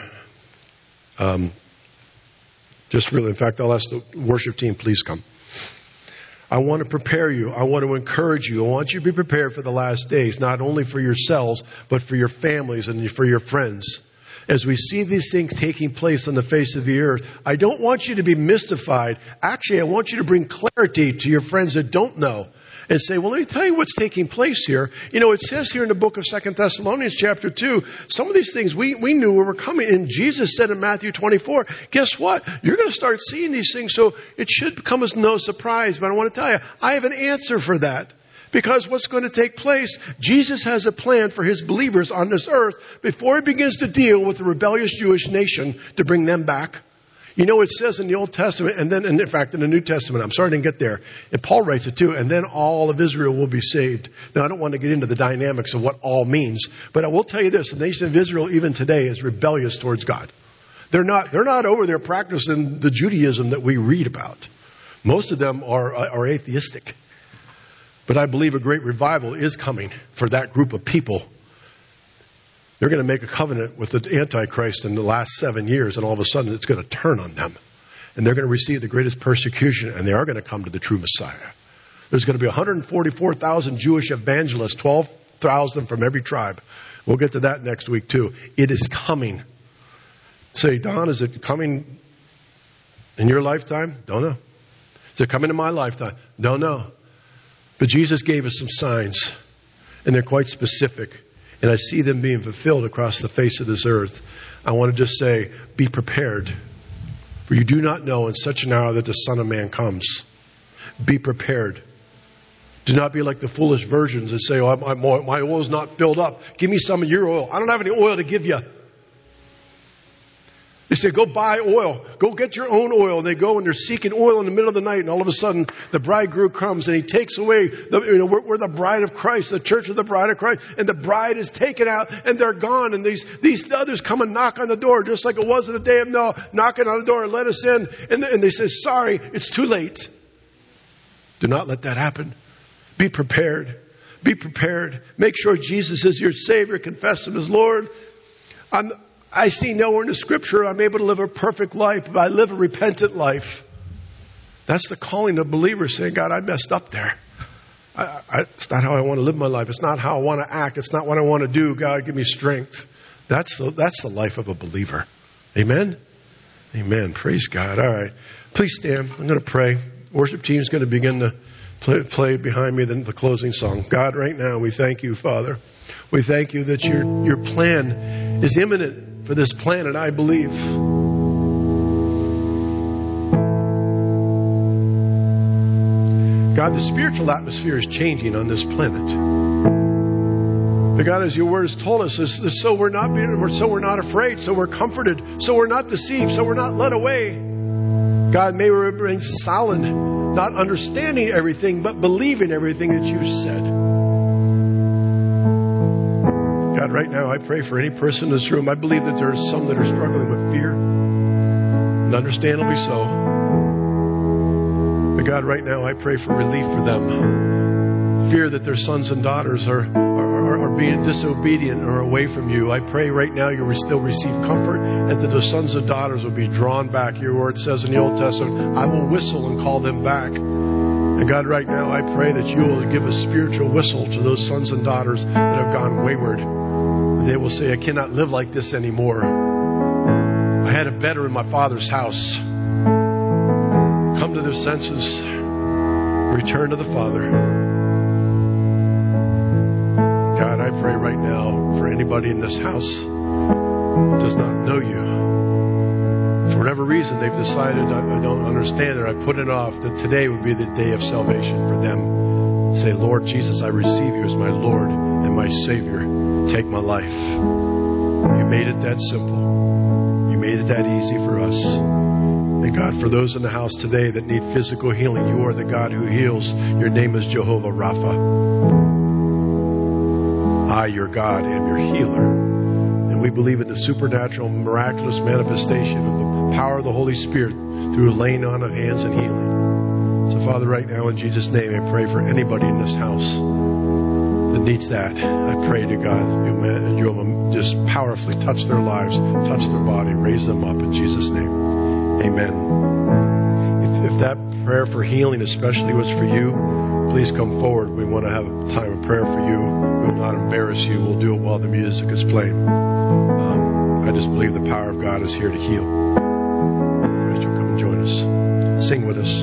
Um, just really, in fact, I'll ask the worship team, please come. I want to prepare you. I want to encourage you. I want you to be prepared for the last days, not only for yourselves, but for your families and for your friends. As we see these things taking place on the face of the earth, I don't want you to be mystified. Actually, I want you to bring clarity to your friends that don't know and say, well, let me tell you what's taking place here. You know, it says here in the book of Second Thessalonians chapter two, some of these things we, we knew were coming. And Jesus said in Matthew twenty-four, guess what? You're going to start seeing these things, so it should come as no surprise. But I want to tell you, I have an answer for that. Because what's going to take place, Jesus has a plan for his believers on this earth before he begins to deal with the rebellious Jewish nation to bring them back. You know, it says in the Old Testament, and then, and in fact, in the New Testament, I'm sorry I didn't get there, and Paul writes it too, and then all of Israel will be saved. Now, I don't want to get into the dynamics of what all means, but I will tell you this, the nation of Israel even today is rebellious towards God. They're not, they're not over there practicing the Judaism that we read about. Most of them are, are atheistic. But I believe a great revival is coming for that group of people. They're going to make a covenant with the Antichrist in the last seven years, and all of a sudden it's going to turn on them. And they're going to receive the greatest persecution, and they are going to come to the true Messiah. There's going to be one hundred forty-four thousand Jewish evangelists, twelve thousand from every tribe. We'll get to that next week too. It is coming. Say, Don, is it coming in your lifetime? Don't know. Is it coming in my lifetime? Don't know. But Jesus gave us some signs, and they're quite specific. And I see them being fulfilled across the face of this earth. I want to just say, be prepared. For you do not know in such an hour that the Son of Man comes. Be prepared. Do not be like the foolish virgins that say, oh, my, my oil is not filled up. Give me some of your oil. I don't have any oil to give you. They say, go buy oil. Go get your own oil. And they go and they're seeking oil in the middle of the night. And all of a sudden, the bridegroom comes and he takes away, the, you know, we're, we're the bride of Christ, the church of the bride of Christ. And the bride is taken out and they're gone. And these, these others come and knock on the door, just like it was in the day of Noah, knocking on the door and let us in. And, and they say, sorry, it's too late. Do not let that happen. Be prepared. Be prepared. Make sure Jesus is your Savior. Confess Him as Lord. I'm, I see nowhere in the Scripture I'm able to live a perfect life, but I live a repentant life. That's the calling of believers, saying, God, I messed up there. I, I, it's not how I want to live my life. It's not how I want to act. It's not what I want to do. God, give me strength. That's the, that's the life of a believer. Amen? Amen. Praise God. All right. Please stand. I'm going to pray. Worship team is going to begin to play, play behind me the, the closing song. God, right now, we thank you, Father. We thank you that your, your plan is imminent for this planet, I believe. God, the spiritual atmosphere is changing on this planet. But God, as your word has told us, is, is so we're not being, so we're not afraid, so we're comforted, so we're not deceived, so we're not led away. God, may we remain solid, not understanding everything, but believing everything that you said. God, right now I pray for any person in this room. I believe that there are some that are struggling with fear, and understandably so. But God, right now I pray for relief for them. Fear that their sons and daughters are, are, are being disobedient or away from you. I pray right now you will still receive comfort, and that the sons and daughters will be drawn back. Your word says in the Old Testament, I will whistle and call them back. And God, right now I pray that you will give a spiritual whistle to those sons and daughters that have gone wayward. They will say, I cannot live like this anymore. I had it better in my Father's house. Come to their senses. Return to the Father. God, I pray right now for anybody in this house who does not know you. for whatever reason they've decided, I, I don't understand it, I put it off, that today would be the day of salvation for them. Say, Lord Jesus, I receive you as my Lord and my Savior. Take my life. You made it that simple. You made it that easy for us. And God, for those in the house today that need physical healing, you are the God who heals. Your name is Jehovah Rapha. I, your God, am your healer. And we believe in the supernatural, miraculous manifestation of the power of the Holy Spirit through laying on of hands and healing. So, Father, right now in Jesus' name, I pray for anybody in this house that needs that. I pray to God, you'll, you'll just powerfully touch their lives, touch their body, raise them up in Jesus' name. Amen. If, if that prayer for healing especially was for you, please come forward. We want to have a time of prayer for you. We will not embarrass you. We'll do it while the music is playing. Um, I just believe the power of God is here to heal. First, you'll come and join us. Sing with us.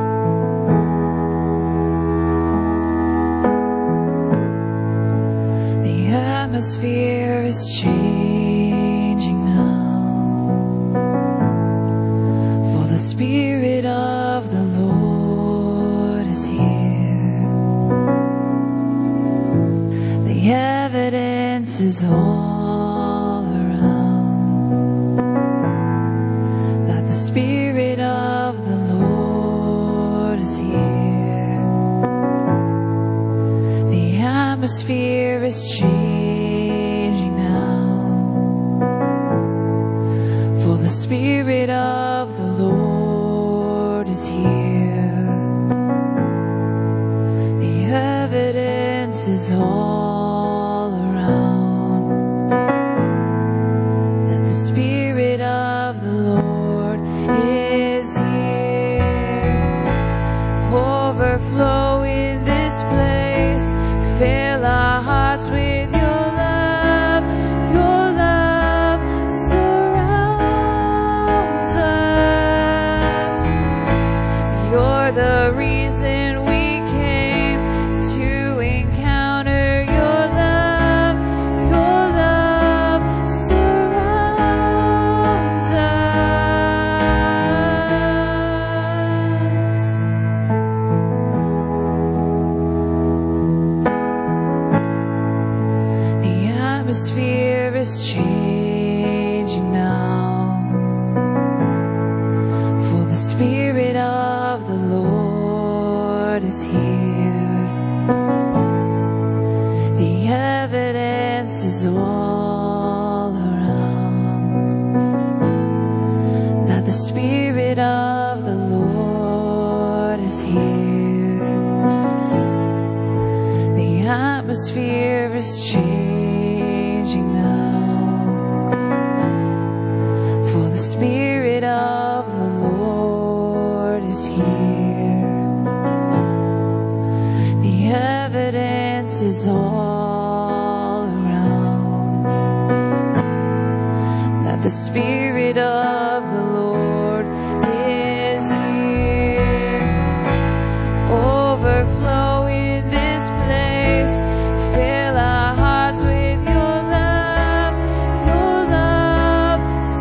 The atmosphere is changing now. The Spirit of the Lord is here. The evidence is all around that the Spirit of the Lord is here. The atmosphere is changing now. For the Spirit of the Lord is here. The evidence is all around that the Spirit of the Lord is here. Overflow in this place. Fill our hearts with your love. Your love surrounds us. You're the reason we came to encounter your love. Your love surrounds us. The atmosphere is changing now. For the Spirit of the Lord is here. The evidence is all around that the Spirit of the Lord is here. The atmosphere is changing now. For the Spirit of the Lord is here. The evidence is all around that the Spirit of the Lord is here. Overflow in this place. Fill our hearts with your love. Your love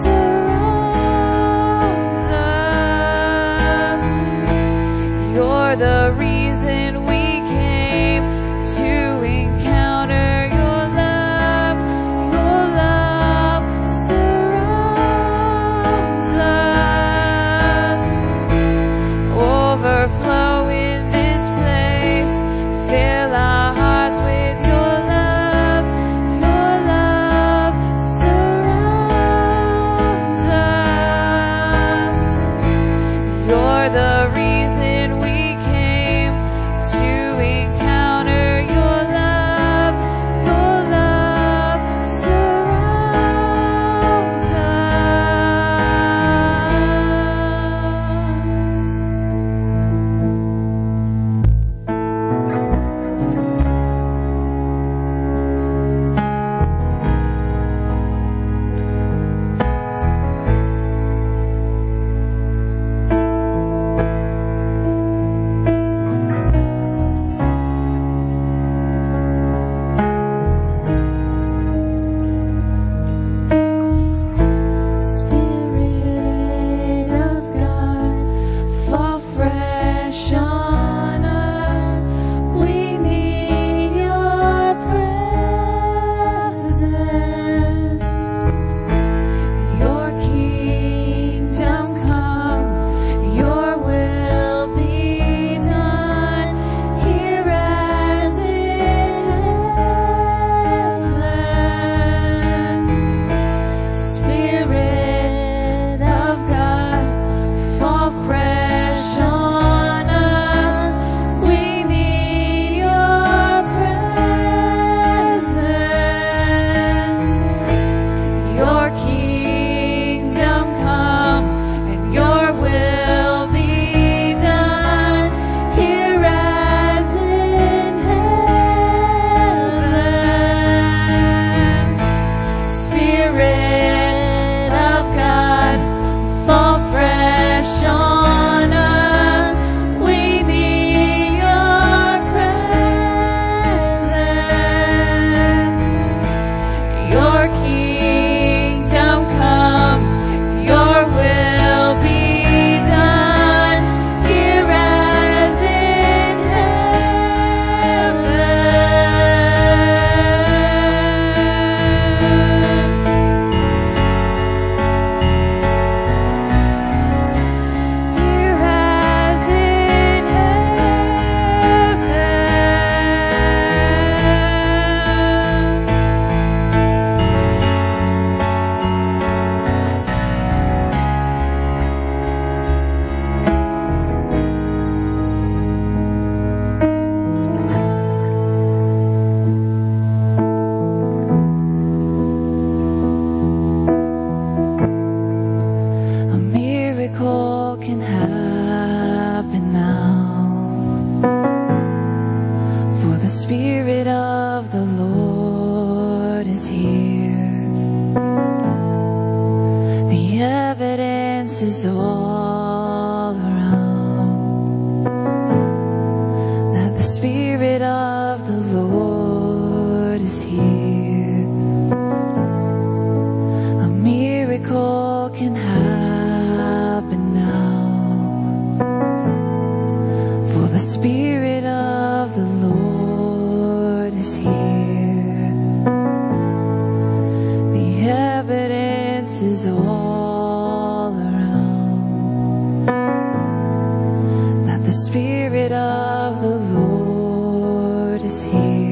surrounds us. You're the reason we came to encounter your love. Your love surrounds us. Overflow in this place. Fill our hearts with your love. Your love surrounds us. You're the reason we came to the Spirit of the Lord is here. The evidence is all around that the Spirit of the Lord is here.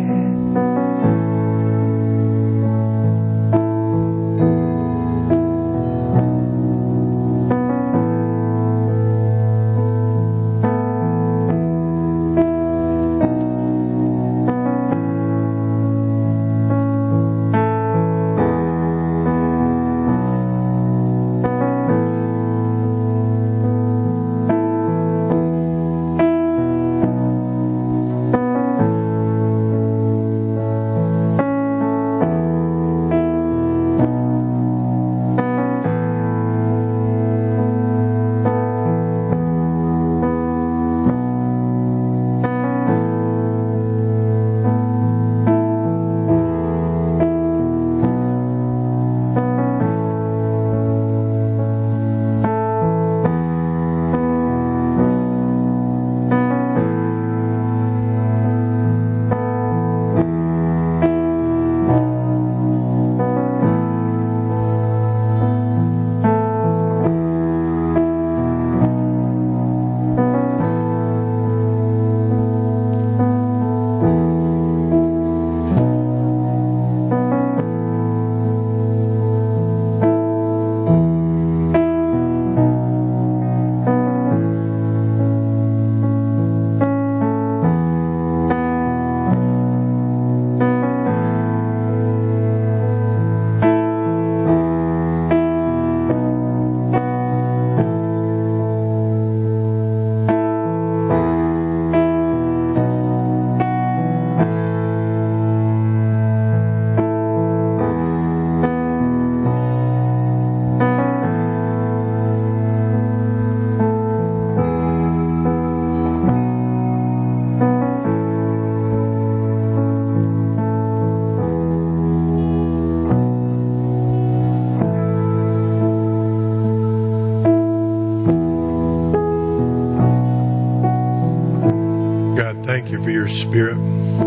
Spirit.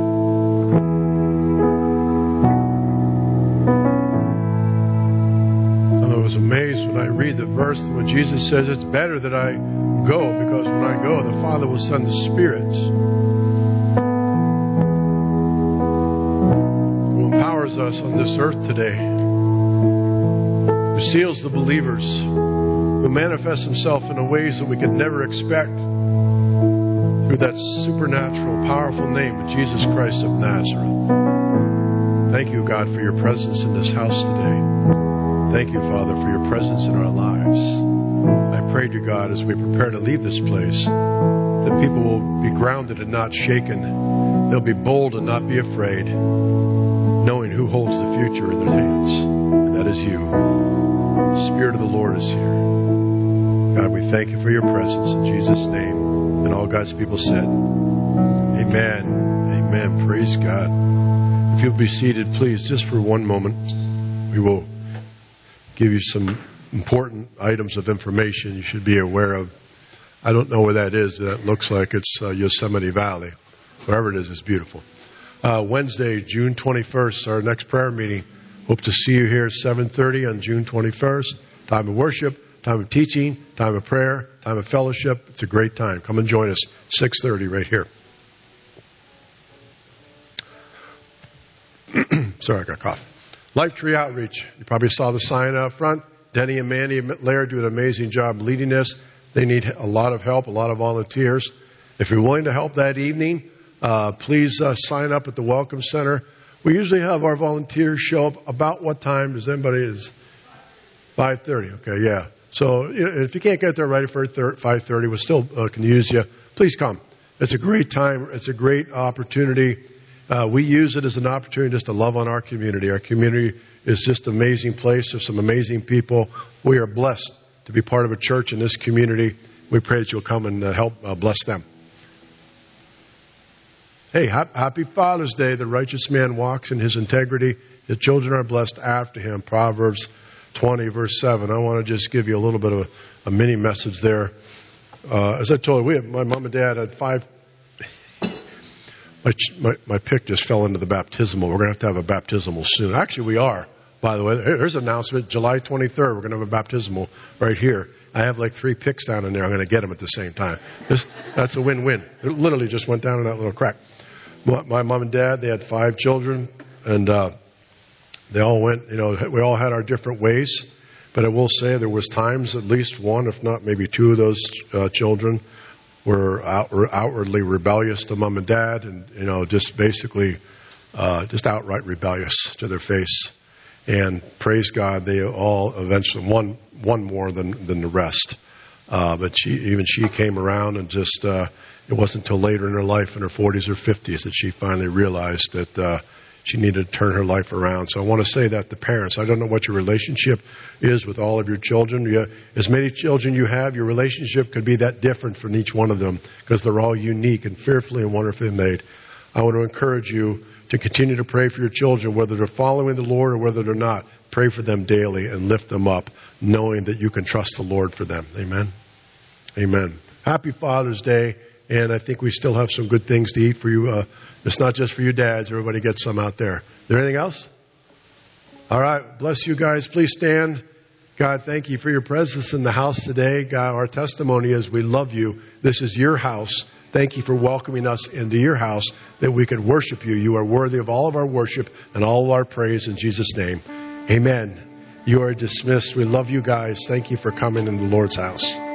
I was amazed when I read the verse when Jesus says it's better that I go, because when I go, the Father will send the spirits who empowers us on this earth today, who seals the believers, who manifests himself in ways that we could never expect, through that supernatural, powerful name of Jesus Christ of Nazareth. Thank you, God, for your presence in this house today. Thank you, Father, for your presence in our lives. I pray to God, as we prepare to leave this place, that people will be grounded and not shaken. They'll be bold and not be afraid, knowing who holds the future in their hands. And that is you. The Spirit of the Lord is here. God, we thank you for your presence in Jesus' name. And all God's people said, amen. Amen. Praise God. If you'll be seated, please, just for one moment, we will give you some important items of information you should be aware of. I don't know where that is. That looks like it's uh, Yosemite Valley. Wherever it is, it's beautiful. Uh, Wednesday, June twenty-first, our next prayer meeting. Hope to see you here at seven thirty on June twenty-first. Time of worship. Time of teaching, time of prayer, time of fellowship. It's a great time. Come and join us, six thirty right here. Sorry, I got a cough. Life Tree Outreach. You probably saw the sign out front. Denny and Mandy Laird do an amazing job leading this. They need a lot of help, a lot of volunteers. If you're willing to help that evening, uh, please uh, sign up at the Welcome Center. We usually have our volunteers show up about what time? Does anybody is five thirty? Okay, yeah. So if you can't get there right for five thirty, we still uh, can use you. Please come. It's a great time. It's a great opportunity. Uh, we use it as an opportunity just to love on our community. Our community is just an amazing place. There's some amazing people. We are blessed to be part of a church in this community. We pray that you'll come and uh, help uh, bless them. Hey, happy Father's Day. The righteous man walks in his integrity. The children are blessed after him. Proverbs twenty, verse seven. I want to just give you a little bit of a, a mini message there. uh, as I told you, we had, my mom and dad had five. My, my my pick just fell into the baptismal. We're going to have to have a baptismal soon. Actually, we are. By the way, here's an announcement. July twenty-third, we're going to have a baptismal right here. I have like three picks down in there. I'm going to get them at the same time. This, that's a win-win. It literally just went down in that little crack. My, my mom and dad, they had five children, and uh, they all went, you know, we all had our different ways. But I will say there was times, at least one, if not maybe two of those uh, children were out, outwardly rebellious to mom and dad, and, you know, just basically uh, just outright rebellious to their face. And praise God, they all eventually, one one more than, than the rest. Uh, but she, even she came around, and just, uh, it wasn't until later in her life, in her forties or fifties, that she finally realized that uh, she needed to turn her life around. So I want to say that to parents. I don't know what your relationship is with all of your children. You have, as many children you have, your relationship could be that different from each one of them, because they're all unique and fearfully and wonderfully made. I want to encourage you to continue to pray for your children, whether they're following the Lord or whether they're not. Pray for them daily and lift them up, knowing that you can trust the Lord for them. Amen. Amen. Happy Father's Day, and I think we still have some good things to eat for you. Uh, it's not just for you dads. Everybody gets some out there. Is there anything else? All right. Bless you guys. Please stand. God, thank you for your presence in the house today. God, our testimony is we love you. This is your house. Thank you for welcoming us into your house that we could worship you. You are worthy of all of our worship and all of our praise in Jesus' name. Amen. You are dismissed. We love you guys. Thank you for coming in the Lord's house.